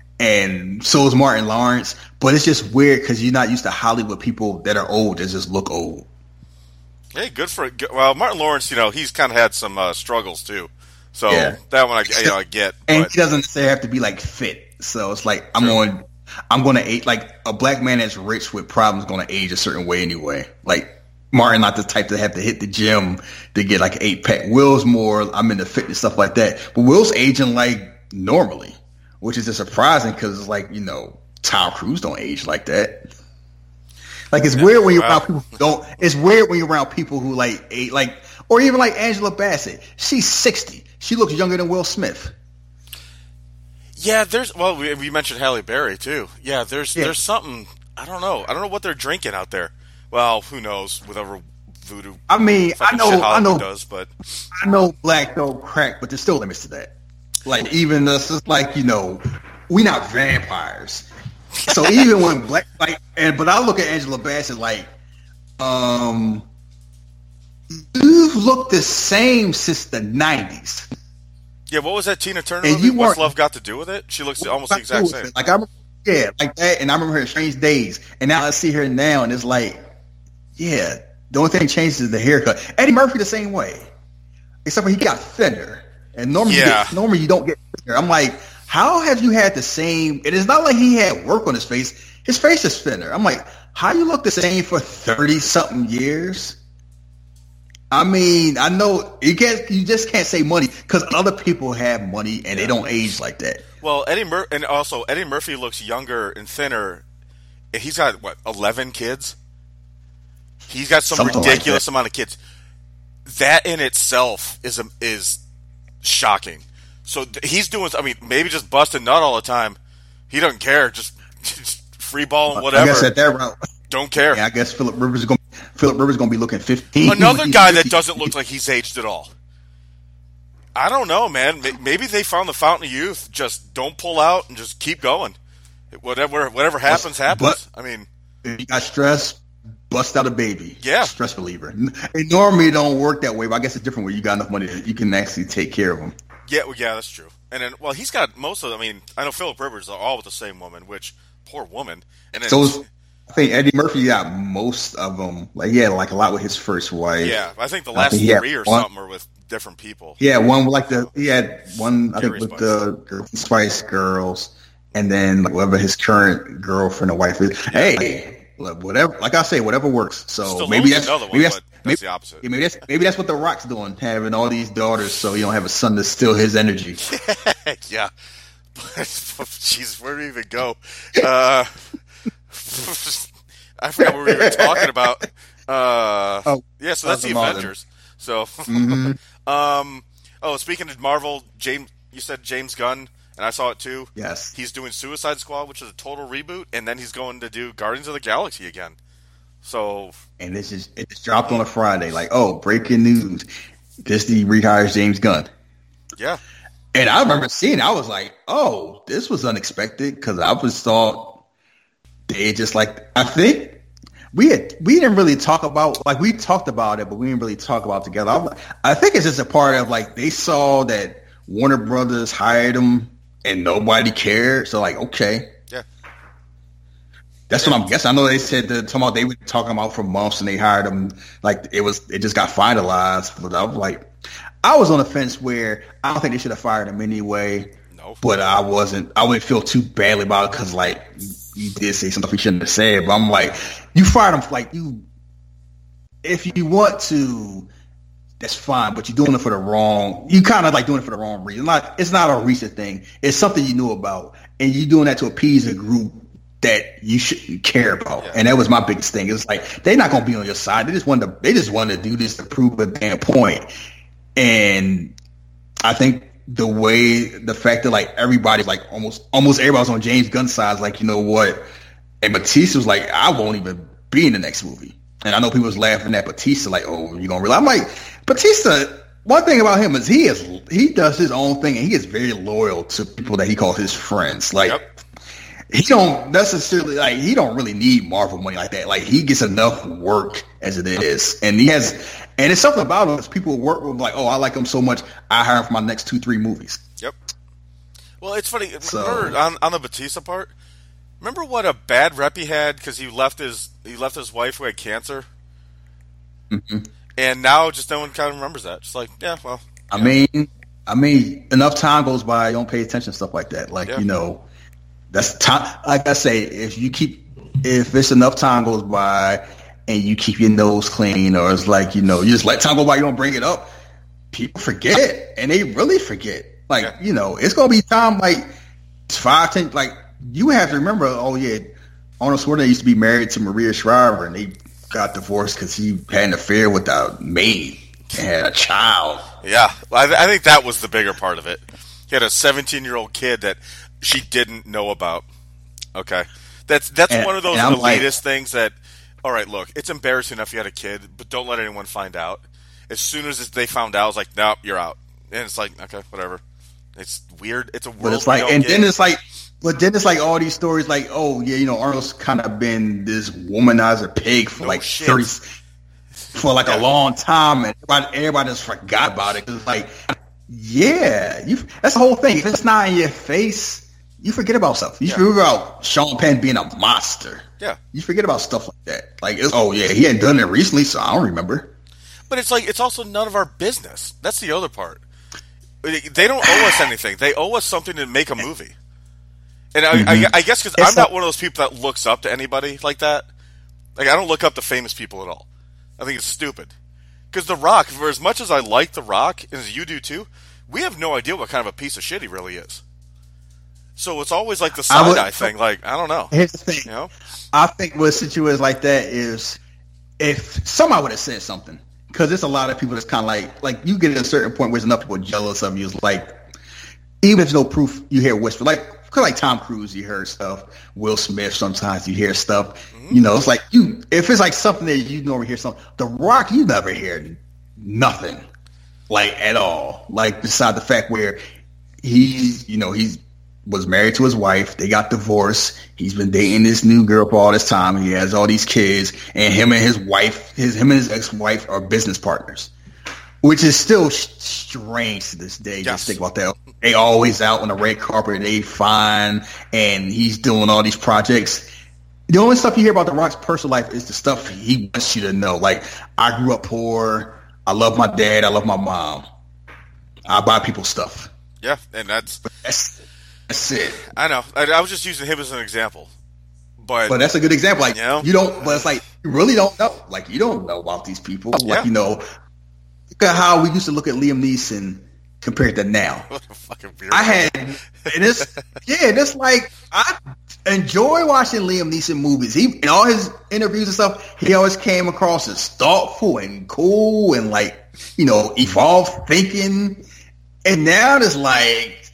and so is Martin Lawrence. But it's just weird because you're not used to Hollywood people that are old that just look old. Hey, good for well, Martin Lawrence. You know, he's kind of had some uh, struggles too. So yeah. that one I, you know, I get. And but. he doesn't necessarily have to be like fit. So it's like I'm on. I'm going to age like a black man that's rich with problems going to age a certain way anyway. Like. Martin not the type to have to hit the gym to get like an eight pack. Will's more, I'm into fitness, stuff like that. But Will's aging like normally, which is just surprising because it's like, you know, Tom Cruise don't age like that. Like it's yeah, weird when you're wow. around people who don't, it's weird when you're around people who like age, like, or even like Angela Bassett. She's sixty. She looks younger than Will Smith. Yeah, there's, well, we, we mentioned Halle Berry too. Yeah, there's, yeah. there's something, I don't know. I don't know what they're drinking out there. Well, who knows? Whatever voodoo. I mean, I know, I know, does, but I know black don't crack, but there's still limits to that. Like even us, it's like you know, we not vampires. So even when black, like, and but I look at Angela Bassett like, um, looked the same since the nineties. Yeah, what was that Tina Turner And movie? you What's weren't- Love Got to Do with it? She looks almost the exact same. Like I, remember- yeah, like that. And I remember her in Strange Days. And now I see her now, and it's like, yeah, the only thing changes is the haircut. Eddie Murphy the same way, except for he got thinner. And normally, Yeah. you get, normally you don't get thinner. I'm like, how have you had the same? And it's not like he had work on his face. His face is thinner. I'm like, how you look the same for thirty something years? I mean, I know you can't. You just can't say money because other people have money and they don't age like that. Well, Eddie Mur- and also Eddie Murphy looks younger and thinner. He's got what, eleven kids? He's got some Something like ridiculous that. amount of kids. That in itself is a, is shocking. So th- he's doing. I mean, maybe just busting nut all the time. He doesn't care. Just, just free ball and whatever. I guess at that route, Don't care. yeah, I guess Philip Rivers is going. Philip Rivers going to be looking fifteen. Another guy that doesn't look like he's aged at all. I don't know, man. May- Maybe they found the fountain of youth. Just don't pull out and just keep going. Whatever, whatever happens, happens. But- I mean, If you got stress, bust out a baby. Yeah. Stress reliever. And normally it don't work that way, but I guess it's different when you got enough money that you can actually take care of them. yeah, well, yeah, that's true. And then, well, he's got most of. I mean, I know Philip Rivers are all with the same woman, which poor woman. And then, So it's- I think Eddie Murphy got most of them. Like he had like a lot with his first wife. yeah, I think the I last think he had three or one- something are with different people. He had one with like the he had one I think Jerry with Spice. the Spice Girls, and then like, whatever his current girlfriend or wife is. Hey, look, whatever. Like I say, whatever works. So Stallone maybe is that's another one, maybe that's, but that's maybe, the opposite. yeah, maybe that's maybe that's what The Rock's doing, having all these daughters, so you don't have a son to steal his energy. yeah. Jesus, where do we even go? Uh, I forgot what we were talking about. Uh, Oh, yeah, so that's uh, the the Avengers. So, Mm-hmm. um, oh, speaking of Marvel, James, you said James Gunn, and I saw it too. Yes. He's doing Suicide Squad, which is a total reboot, and then he's going to do Guardians of the Galaxy again. So, And this is it just dropped on a Friday. Like, oh, breaking news. Disney rehires James Gunn. yeah. And I remember seeing it, I was like, oh, this was unexpected because I was thought they just like I think we had we didn't really talk about like we talked about it, but we didn't really talk about it together. I'm, I think it's just a part of like they saw that Warner Brothers hired him and nobody cared. So like, okay. Yeah. That's what I'm guessing. I know they said that talking about they were talking about for months and they hired him like it was it just got finalized. But I was like I was on the fence where I don't think they should have fired him anyway. No. But I wasn't I wouldn't feel too badly about it because like you did say something he shouldn't have said. But I'm like, you fired him like you if you want to, that's fine, but you're doing it for the wrong you kind of like doing it for the wrong reason. Like it's not a recent thing. It's something you knew about. And you're doing that to appease a group that you shouldn't care about. Yeah. And that was my biggest thing. It's like they're not gonna be on your side. They just wanted to they just wanted to do this to prove a damn point. And I think the way the fact that like everybody like almost almost everybody's on James Gunn's side, like, you know what? And Batista was like, I won't even be in the next movie. And I know people was laughing at Batista, like, oh, you gonna realize I'm like, Batista, one thing about him is he is he does his own thing and he is very loyal to people that he calls his friends. Like Yep. he don't necessarily like he don't really need Marvel money like that. Like he gets enough work as it is, and he has, and it's something about him. Is people work with like, oh, I like him so much, I hire him for my next two, three movies. Yep. Well, it's funny. So- Remember on, on the Batista part? Remember what a bad rep he had because he left his he left his wife who had cancer, Mm-hmm. and now just no one kind of remembers that. Just like, yeah, well, I mean, I mean, enough time goes by, you don't pay attention to stuff like that. Like Yeah. you know, that's time. Like I say, if you keep, if it's enough time goes by, and you keep your nose clean, or it's like you know, you just let time go by, you don't bring it up. People forget, and they really forget. Like Yeah. you know, it's gonna be time like five, ten. Like you have to remember. Oh yeah, Arnold Schwarzenegger used to be married to Maria Shriver, and they got divorced because he had an affair with a maid and had a child. yeah. I, I think that was the bigger part of it. He had a seventeen-year-old kid that she didn't know about. Okay, that's that's And- one of those and I'm elitist like- things that. All right, look, it's embarrassing enough you had a kid, but don't let anyone find out. As soon as they found out, it's like, nope, you're out. And it's like, okay, whatever. It's weird. It's a world. But it's we like, don't and get. then it's like, but then it's like all these stories, like, oh yeah, you know, Arnold's kind of been this womanizer pig for No like shit. thirty. for like yeah. a long time, and everybody, everybody just forgot about it. It's like, yeah, you. That's the whole thing. If it's not in your face, you forget about stuff. You yeah. forget about Sean Penn being a monster. Yeah, you forget about stuff like that. Like, it's, oh yeah, he hadn't done it recently, so I don't remember. But it's like it's also none of our business. That's the other part. They don't owe us anything. They owe us something to make a movie. And I, mm-hmm. I, I guess because I'm not one of those people that looks up to anybody like that. Like, I don't look up to famous people at all. I think it's stupid. Because The Rock, for as much as I like The Rock, and as you do too, we have no idea what kind of a piece of shit he really is. So it's always like the side-eye thing. Like, I don't know. Here's the thing. You know? I think what situations like that is if somebody would have said something. Because there's a lot of people that's kind of like, like you get at a certain point where there's enough people jealous of you. It's like, even if there's no proof, you hear whisper. Like, cause like Tom Cruise, you hear stuff. Will Smith, sometimes you hear stuff. Mm-hmm. You know, it's like you. If it's like something that you normally hear something. The Rock, you never hear nothing, like at all. Like beside the fact where he's, you know, he's was married to his wife. They got divorced. He's been dating this new girl for all this time. He has all these kids, and him and his wife, his him and his ex-wife are business partners, which is still sh- strange to this day. Yes. Just think about that. They always out on the red carpet. They fine, and he's doing all these projects. The only stuff you hear about The Rock's personal life is the stuff he wants you to know. Like, I grew up poor. I love my dad. I love my mom. I buy people stuff. Yeah, and that's that's, that's it. I know. I, I was just using him as an example, but but that's a good example. Like, you know, you don't. But it's like you really don't know. Like, you don't know about these people. Like, yeah. you know, look at how we used to look at Liam Neeson compared to now. What a fucking weird I had, and it's yeah, it's like I enjoy watching Liam Neeson movies. He in all his interviews and stuff, he always came across as thoughtful and cool and like, you know, evolved thinking. And now it's like,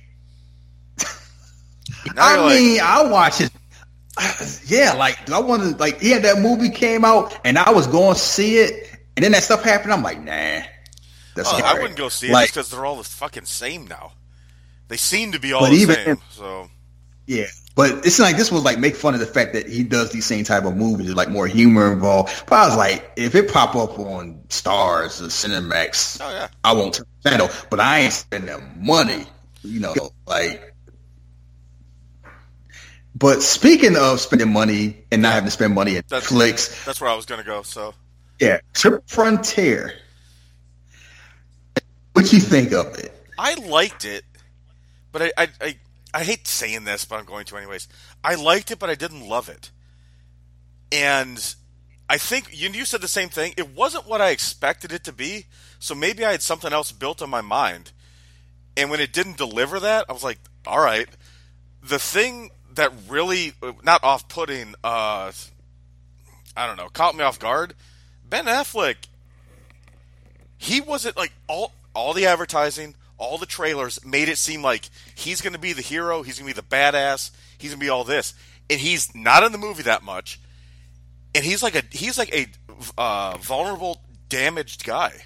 I mean, like, I watch it. Yeah, like I want to like. Yeah, that movie came out, and I was going to see it, and then that stuff happened. I'm like, nah. That's oh, I wouldn't go see it like, just because they're all the fucking same now. They seem to be all but the even, same. So yeah, but it's like this was like make fun of the fact that he does these same type of movies, like more humor involved. But I was like, if it pop up on Stars or Cinemax, oh yeah, I won't turn the channel. But I ain't spending money, you know, like. But speaking of spending money and not having to spend money at that's, Netflix, that's where I was gonna go. So yeah, Trip Frontier. What you think of it? I liked it, but I, I, I, I hate saying this, but I'm going to anyways. I liked it, but I didn't love it. And I think you, you said the same thing. It wasn't what I expected it to be, so maybe I had something else built in my mind. And when it didn't deliver that, I was like, all right. The thing that really, not off-putting, uh, I don't know, caught me off guard, Ben Affleck, he wasn't like all... All the advertising, all the trailers made it seem like he's going to be the hero, he's going to be the badass, he's going to be all this, and he's not in the movie that much. And he's like a he's like a uh, vulnerable, damaged guy,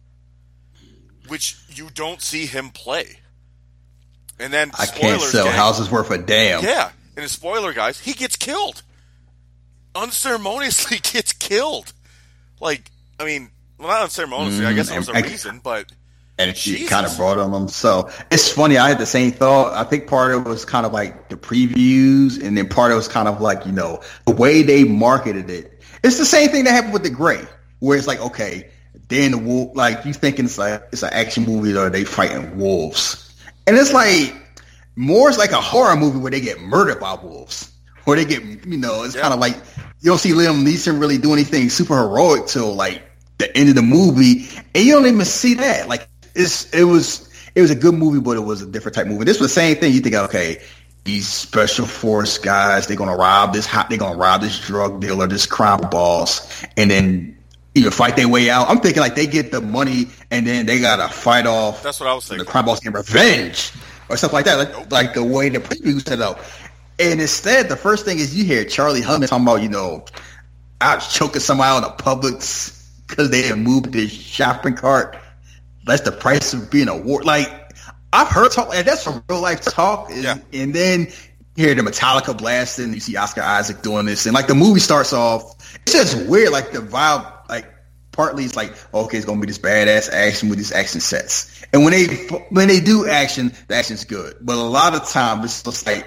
which you don't see him play. And then I can't sell gang, houses worth a damn. Yeah, and in spoiler, guys, he gets killed, unceremoniously gets killed. Like, I mean, well, not unceremoniously. Mm, I guess there was a I, reason, but. And she kind of brought on them. So it's funny. I had the same thought. I think part of it was kind of like the previews, and then part of it was kind of like, you know, the way they marketed it. It's the same thing that happened with The Gray, where it's like, okay, then the wolf, like you thinking it's like it's an action movie or they fighting wolves, and it's like more it's like a horror movie where they get murdered by wolves, or they get, you know, it's yeah. kind of like you don't see Liam Neeson really do anything super heroic till like the end of the movie, and you don't even see that like. It's it was it was a good movie, but it was a different type movie. This was the same thing. You think, okay, these special force guys, they're gonna rob this hot, they're gonna rob this drug dealer, this crime boss, and then either fight their way out. I'm thinking like they get the money and then they gotta fight off. That's what I was thinking. The crime boss and revenge or stuff like that, like, nope. like the way the preview set up. And instead, the first thing is you hear Charlie Hunnam talking about, you know, out choking somebody on the Publix because they didn't move their shopping cart. That's the price of being a war. Like, I've heard talk, and that's some real life talk. And, yeah. and then you hear the Metallica blasting, you see Oscar Isaac doing this, and like the movie starts off, it's just weird. Like the vibe, like partly it's like, okay, it's gonna be this badass action with these action sets. And when they when they do action, the action's good. But a lot of times it's just like,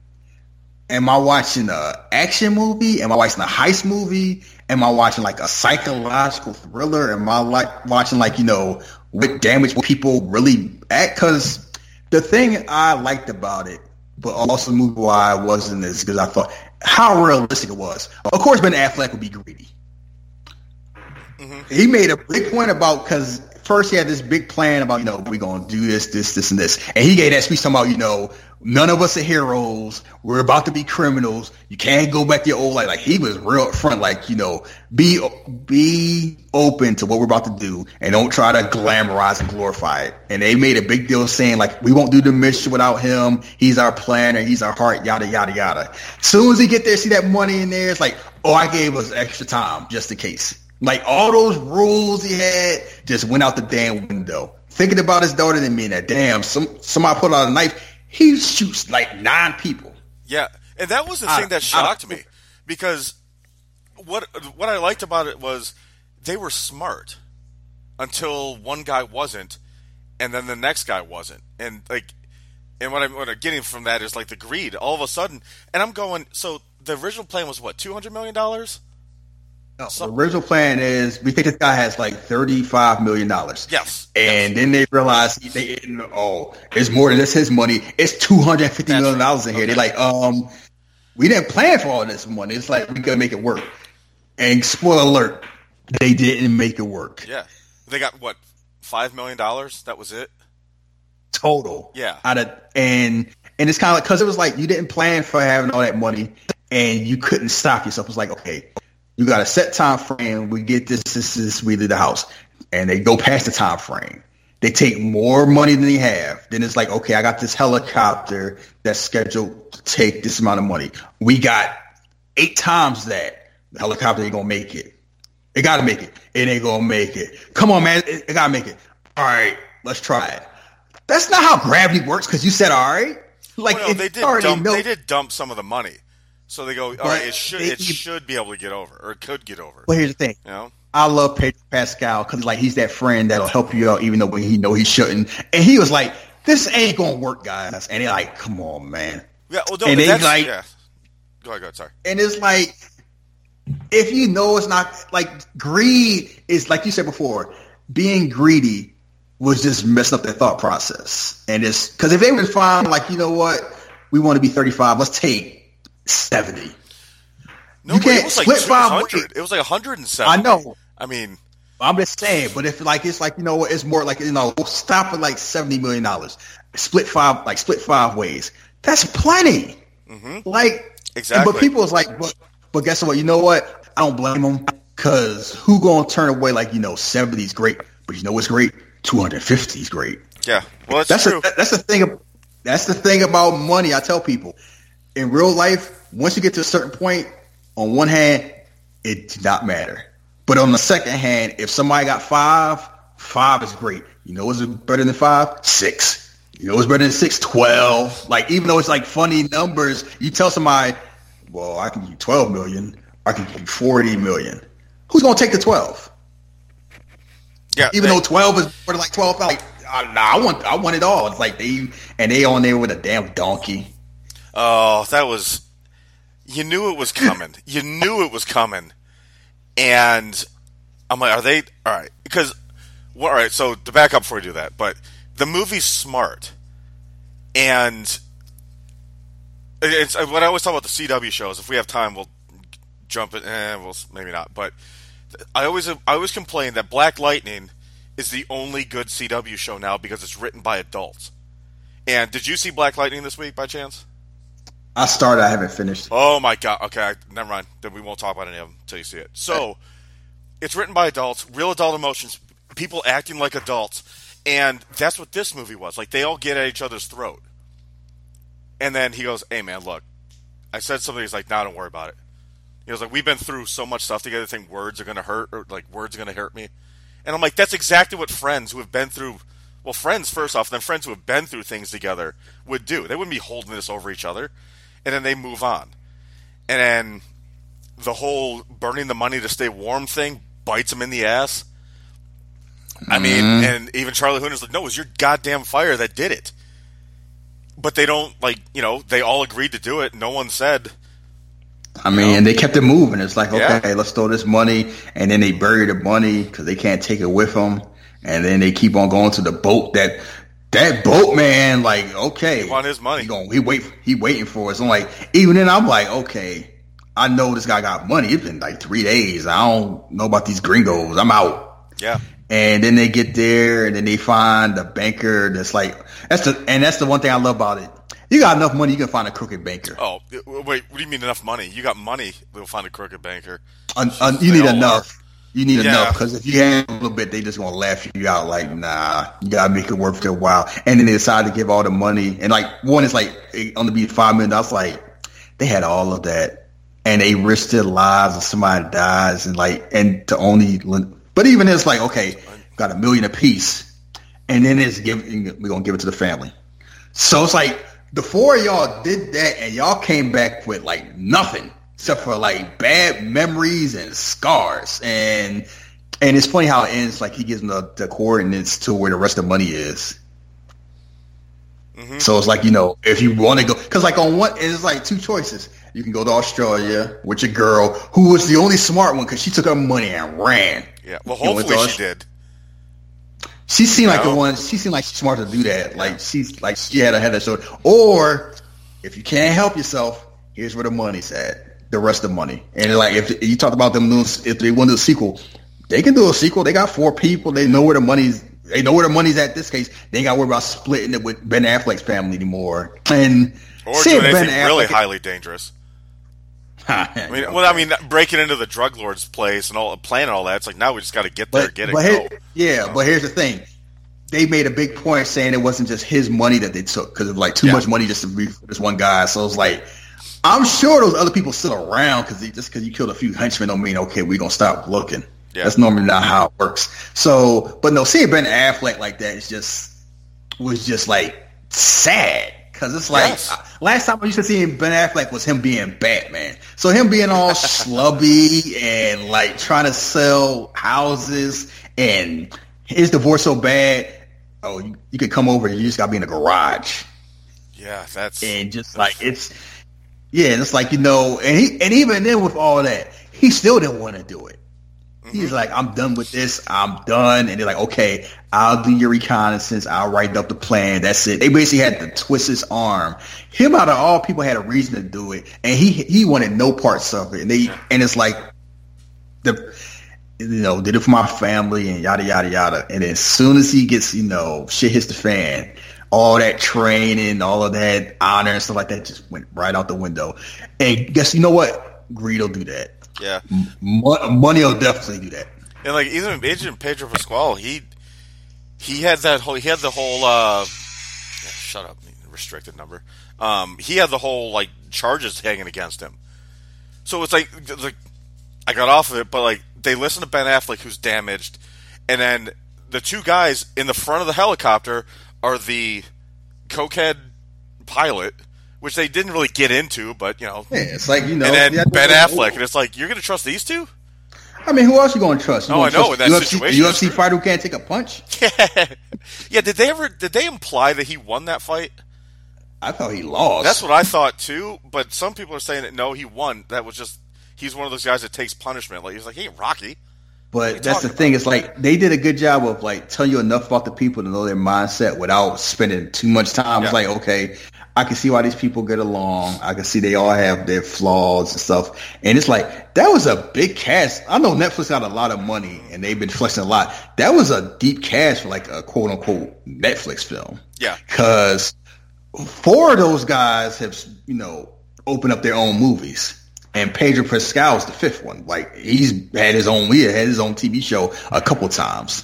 am I watching a action movie? Am I watching a heist movie? Am I watching like a psychological thriller? Am I like watching like, you know, what damage people really act? Because the thing I liked about it, but also the movie why I wasn't, is because I thought how realistic it was. Of course, Ben Affleck would be greedy. Mm-hmm. He made a big point about, because first he had this big plan about, you know, we're going to do this, this, this, and this. And he gave that speech talking about, you know, none of us are heroes. We're about to be criminals. You can't go back to your old life. Like, he was real upfront, like, you know, be be open to what we're about to do and don't try to glamorize and glorify it. And they made a big deal saying, like, we won't do the mission without him. He's our planner. He's our heart, yada, yada, yada. Soon as he get there, see that money in there, it's like, oh, I gave us extra time just in case. Like, all those rules he had just went out the damn window. Thinking about his daughter didn't mean that, damn, some somebody put out a knife. He shoots like nine people. Yeah, and that was the thing that shocked me, because what what I liked about it was they were smart until one guy wasn't, and then the next guy wasn't, and like, and what I'm, what I'm getting from that is like the greed. All of a sudden, and I'm going. So the original plan was what, two hundred million dollars? No, the original plan is we think this guy has like thirty-five million dollars. Yes. And yes. then they realize they oh, it's more than just his money. It's two hundred fifty million dollars in here. Okay. They're like, um, we didn't plan for all this money. It's like, we gotta make it work. And spoiler alert, they didn't make it work. Yeah. They got what, five million dollars? That was it? Total. Yeah. Out of and and it's kinda like, because it was like you didn't plan for having all that money and you couldn't stop yourself. It's like, okay, you got a set time frame. We get this, this, this, we leave the house. And they go past the time frame. They take more money than they have. Then it's like, okay, I got this helicopter that's scheduled to take this amount of money. We got eight times that. The helicopter ain't going to make it. It got to make it. It ain't going to make it. Come on, man. It, it got to make it. All right, let's try it. That's not how gravity works, because you said, all right. Like, well, no, they, did dump, they did dump some of the money. So they go, all right, it should, it should be able to get over, or it could get over. Well, here's the thing. You know? I love Pedro Pascal because like he's that friend that'll help you out even though he know he shouldn't. And he was like, "This ain't gonna work, guys." And they're like, "Come on, man." Yeah, well, no, and they that's, like, yeah. Go ahead, go ahead, sorry. And it's like, if you know it's not like greed is like you said before, being greedy was just messing up their thought process. And it's because if they would find like, you know what, we want to be thirty-five, let's take seventy. No, you can't it was like split five ways. It was like one hundred seventy. I know. I mean, I'm just saying. But if like it's like, you know, it's more like, you know, stop at like seventy million dollars. Split five, like split five ways. That's plenty. Mm-hmm. Like exactly. But people is like, but but guess what? You know what? I don't blame them because who gonna turn away like, you know, seventy is great, but you know what's great? two hundred fifty is great. Yeah, well, that's, that's true. A, that's the thing. That's the thing about money. I tell people in real life, once you get to a certain point. On one hand, it did not matter. But on the second hand, if somebody got five, five is great. You know what's better than five? Six. You know what's better than six? Twelve. Like, even though it's like funny numbers, you tell somebody, well, I can give you twelve million. I can give you forty million. Who's going to take the twelve? Yeah. Even they, though twelve is better like twelve, like, uh, nah, I want, I want it all. It's like they, and they on there with a damn donkey. Oh, that was... You knew it was coming. You knew it was coming. And I'm like, are they... All right. Because, well, all right, so to back up before we do that, but the movie's smart. And it's what I always talk about the C W shows. If we have time, we'll jump it. Eh, we'll maybe not. But I always, I always complain that Black Lightning is the only good C W show now because it's written by adults. And did you see Black Lightning this week by chance? I started. I haven't finished. Oh my god! Okay, never mind. Then we won't talk about any of them until you see it. So, it's written by adults, real adult emotions, people acting like adults, and that's what this movie was. Like they all get at each other's throat, and then he goes, "Hey man, look, I said something." He's like, "Nah, don't worry about it." He was like, "We've been through so much stuff together. I think words are gonna hurt, or like words are gonna hurt me." And I'm like, "That's exactly what friends who have been through." Well, friends first off, then friends who have been through things together would do. They wouldn't be holding this over each other. And then they move on. And then the whole burning the money to stay warm thing bites him in the ass. I mean, mm-hmm. and even Charlie Hooner's like, no, it was your goddamn fire that did it. But they don't, like, you know, they all agreed to do it. No one said. I mean, know? And they kept it moving. It's like, okay, yeah. let's throw this money. And then they bury the money because they can't take it with them. And then they keep on going to the boat. That that boat, man, like, okay. He want his money. He, gonna, he, wait, he waiting for us. I'm like, even then, I'm like, okay, I know this guy got money. It's been like three days. I don't know about these gringos. I'm out. Yeah. And then they get there, and then they find the banker that's like, that's the, and that's the one thing I love about it. You got enough money, you can find a crooked banker. Oh, wait, what do you mean enough money? You got money, they'll find a crooked banker. Un, un, you need enough. Are. You need yeah. enough, because if you have a little bit, they just gonna laugh you out like, nah, you gotta make it worth their while. And then they decide to give all the money, and like, one is like, on the beat five million, I was like, they had all of that, and they risked their lives if somebody dies, and like, and to only, but even it's like, okay, got a million apiece, and then it's give, we're gonna give it to the family. So it's like the four of y'all did that, and y'all came back with like nothing except for like bad memories and scars. And and it's funny how it ends. Like he gives them the, the coordinates to where the rest of the money is. Mm-hmm. So it's like, you know, if you want to go, because like on one, it's like two choices. You can go to Australia with your girl, who was the only smart one because she took her money and ran. Yeah, well, hopefully she did. She seemed like the one. She seemed like she's smart to do that. Like she's like she had a head that showed. Or if you can't help yourself, here's where the money's at. The rest of the money. And like if you talked about them doing, if they want to do a sequel, they can do a sequel. They got four people. They know where the money's. They know where the money's at. This case, they ain't got to worry about splitting it with Ben Affleck's family anymore. And or doing anything Ben really Affleck, highly dangerous. I mean, well, I mean, breaking into the drug lord's place and all, planning all that. It's like now we just got to get there, but, get it, but go. Here, yeah, oh. But here's the thing: they made a big point saying it wasn't just his money that they took because of like too yeah. much money just to be for this one guy. So it's like, I'm sure those other people still around because just because you killed a few henchmen don't mean okay, we're gonna stop looking. Yeah. That's normally not how it works. So, but no, seeing Ben Affleck like that is just was just like sad. Because it's like, yes. last time I used to see him, Ben Affleck was him being Batman. So him being all slubby and like trying to sell houses and his divorce so bad, oh, you, you could come over and you just got to be in the garage. Yeah, that's... And just like, it's... Yeah, and it's like, you know, and he and even then with all that, he still didn't want to do it. He's like, I'm done with this. I'm done. And they're like, okay, I'll do your reconnaissance. I'll write up the plan. That's it. They basically had to twist his arm. Him out of all people had a reason to do it. And he he wanted no parts of it. And they and it's like, the you know, did it for my family and yada, yada, yada. And as soon as he gets, you know, shit hits the fan, all that training, all of that honor and stuff like that just went right out the window. And guess, you know what? Greed will do that. Yeah, money will definitely do that. And like even Agent Pedro Pascal, he he had that whole he had the whole uh, yeah, shut up restricted number. Um, he had the whole like charges hanging against him. So it's like like I got off of it, but like they listen to Ben Affleck who's damaged, and then the two guys in the front of the helicopter are the cokehead pilot. Which they didn't really get into, but, you know. Yeah, it's like, you know. And then Ben Affleck, and it's like, you're going to trust these two? I mean, who else are you going to trust? You oh, I know, in that U F C, situation. U F C fighter who can't take a punch? Yeah. Yeah, did they ever, did they imply that he won that fight? I thought he lost. That's what I thought, too, but some people are saying that, no, he won. That was just, he's one of those guys that takes punishment. Like, he's like, he ain't Rocky. But that's the thing. About? It's like, they did a good job of, like, telling you enough about the people to know their mindset without spending too much time. Yeah. It's like, okay, I can see why these people get along. I can see they all have their flaws and stuff. And it's like, that was a big cast. I know Netflix got a lot of money and they've been flexing a lot. That was a deep cast for like a quote unquote Netflix film. Yeah. Cause four of those guys have, you know, opened up their own movies. And Pedro Pascal is the fifth one. Like he's had his own, he had his own T V show a couple times.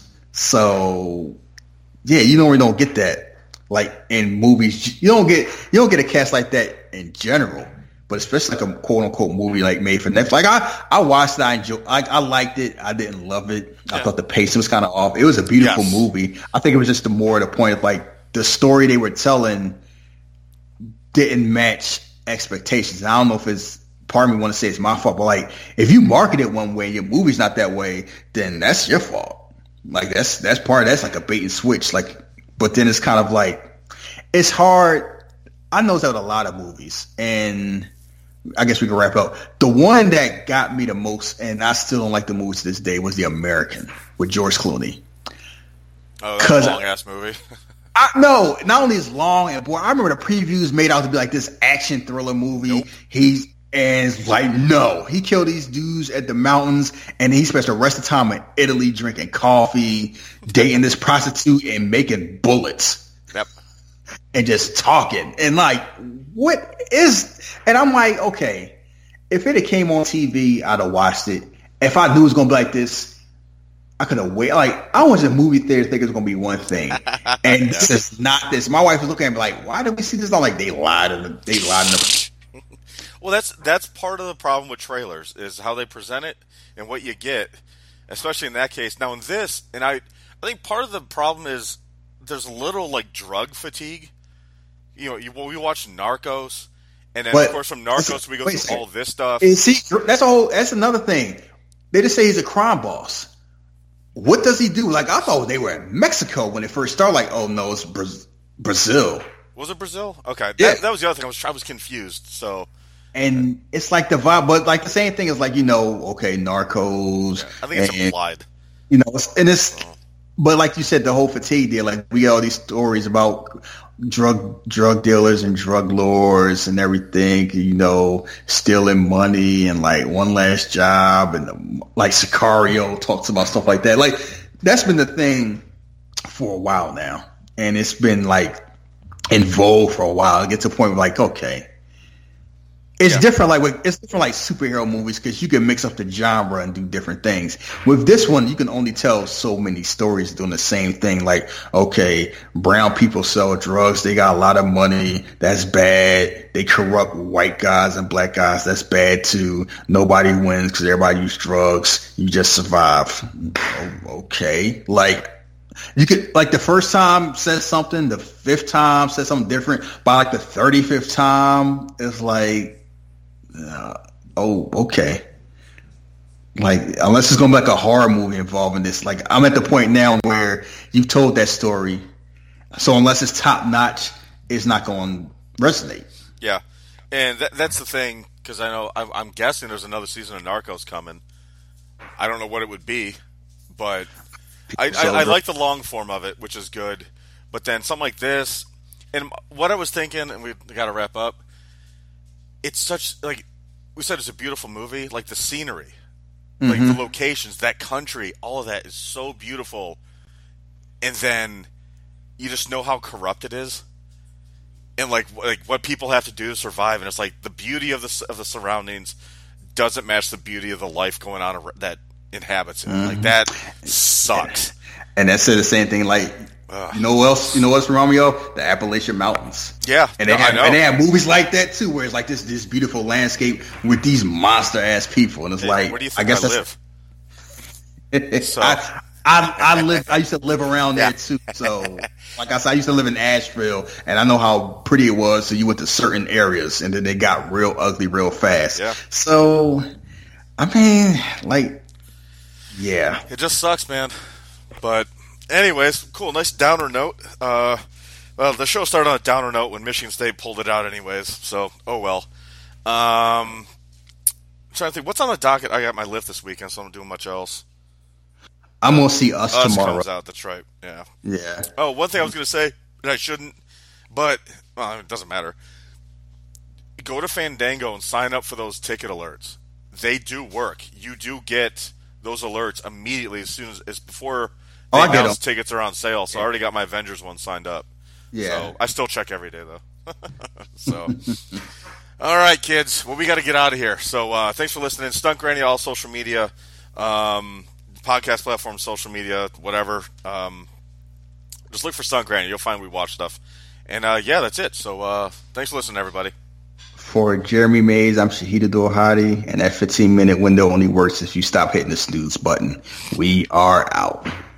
So yeah, you normally don't get that. Like in movies, you don't get you don't get a cast like that in general, but especially like a quote unquote movie like made for Netflix. Like I, I watched it, I enjoyed, I, I liked it. I didn't love it. Yeah. I thought the pacing was kind of off. It was a beautiful yes. movie. I think it was just the more the point of like the story they were telling didn't match expectations. I don't know if it's part of me want to say it's my fault, but like if you market it one way and your movie's not that way, then that's your fault. Like that's that's part of that's like a bait and switch. Like, but then it's kind of like it's hard. I know that with a lot of movies, and I guess we can wrap up. The one that got me the most, and I still don't like the movie to this day, was The American with George Clooney. Oh, that's a long ass movie. I, no, not only is long and boy, I remember the previews made out to be like this action thriller movie. Nope. He's and it's like, no, he killed these dudes at the mountains, and he spent the rest of the time in Italy drinking coffee, dating this prostitute, and making bullets. Yep. And just talking and like, what is? And I'm like, okay, if it had came on T V, I'd have watched it. If I knew it was gonna be like this, I could have waited. Like, I went to the movie theater thinking it was going to be one thing. And yeah. This is not this. My wife was looking at me like, why did we see this? I'm like, they lied. And they lied. In the- well, that's that's part of the problem with trailers is how they present it and what you get, especially in that case. Now, in this, and I, I think part of the problem is there's a little, like, drug fatigue. You know, you, well, we watch Narcos, and then, but, of course, from Narcos, we go wait, through all this stuff. See, that's a whole, that's another thing. They just say he's a crime boss. What does he do? Like, I thought they were in Mexico when it first started. Like, oh, no, it's Bra- Brazil. Was it Brazil? Okay. Yeah. That, that was the other thing. I was I was confused. So, and it's like the vibe, but like the same thing is like, you know, okay, Narcos. Yeah, I think it's and, implied. You know, and it's, oh. But like you said, the whole fatigue deal, like we got all these stories about drug drug dealers and drug lords and everything, you know, stealing money and like One Last Job and like Sicario talks about stuff like that. Like that's been the thing for a while now, and it's been like in vogue for a while. It gets to a point where like, okay, it's yeah. different. Like it's different, like superhero movies, because you can mix up the genre and do different things. With this one, you can only tell so many stories doing the same thing. Like, okay, brown people sell drugs; they got a lot of money. That's bad. They corrupt white guys and black guys. That's bad too. Nobody wins because everybody uses drugs. You just survive. Oh, okay, like. You could, like, the first time says something, the fifth time says something different. By like the thirty-fifth time, it's like, uh, oh, okay. Like, unless it's going to be like a horror movie involving this. Like, I'm at the point now where you've told that story. So unless it's top notch, it's not going to resonate. Yeah. And that, that's the thing, because I know, I'm, I'm guessing there's another season of Narcos coming. I don't know what it would be, but I, I, I like the long form of it, which is good. But then something like this, and what I was thinking, and we got to wrap up, it's such, like, we said it's a beautiful movie, like the scenery, mm-hmm. like the locations, that country, all of that is so beautiful. And then you just know how corrupt it is. And like like what people have to do to survive. And it's like the beauty of the, of the surroundings doesn't match the beauty of the life going on that inhabits it. Mm-hmm. Like that sucks. And that's the same thing. Like, Ugh. you know what else? You know what's remind me of? The Appalachian Mountains. Yeah, and they no, have I know. and they have movies like that too, where it's like this this beautiful landscape with these monster ass people, and it's hey, like, where do you think I guess I that's, live? so. I, I I live. I used to live around yeah. there too. So, like I said, I used to live in Asheville, and I know how pretty it was. So you went to certain areas, and then they got real ugly real fast. Yeah. So, I mean, like. Yeah. It just sucks, man. But anyways, cool. Nice downer note. Uh, well, the show started on a downer note when Michigan State pulled it out anyways. So, oh well. Um, I'm trying to think. What's on the docket? I got my lift this weekend, so I'm not doing much else. I'm going to see Us, Us tomorrow. comes out. That's right. Yeah. Yeah. Oh, one thing I was going to say, and I shouldn't, but well, it doesn't matter. Go to Fandango and sign up for those ticket alerts. They do work. You do get those alerts immediately as soon as, as before they oh, announce tickets are on sale. So I already got my Avengers one signed up. Yeah. So I still check every day though. so, all right, kids. Well, we got to get out of here. So uh, thanks for listening. Stunt Granny, all social media, um, podcast platforms, social media, whatever. Um, just look for Stunt Granny. You'll find we watch stuff. And uh, yeah, that's it. So uh, thanks for listening, everybody. For Jeremy Mays, I'm Shahid Abdul-Hadi, and that fifteen minute window only works if you stop hitting the snooze button. We are out.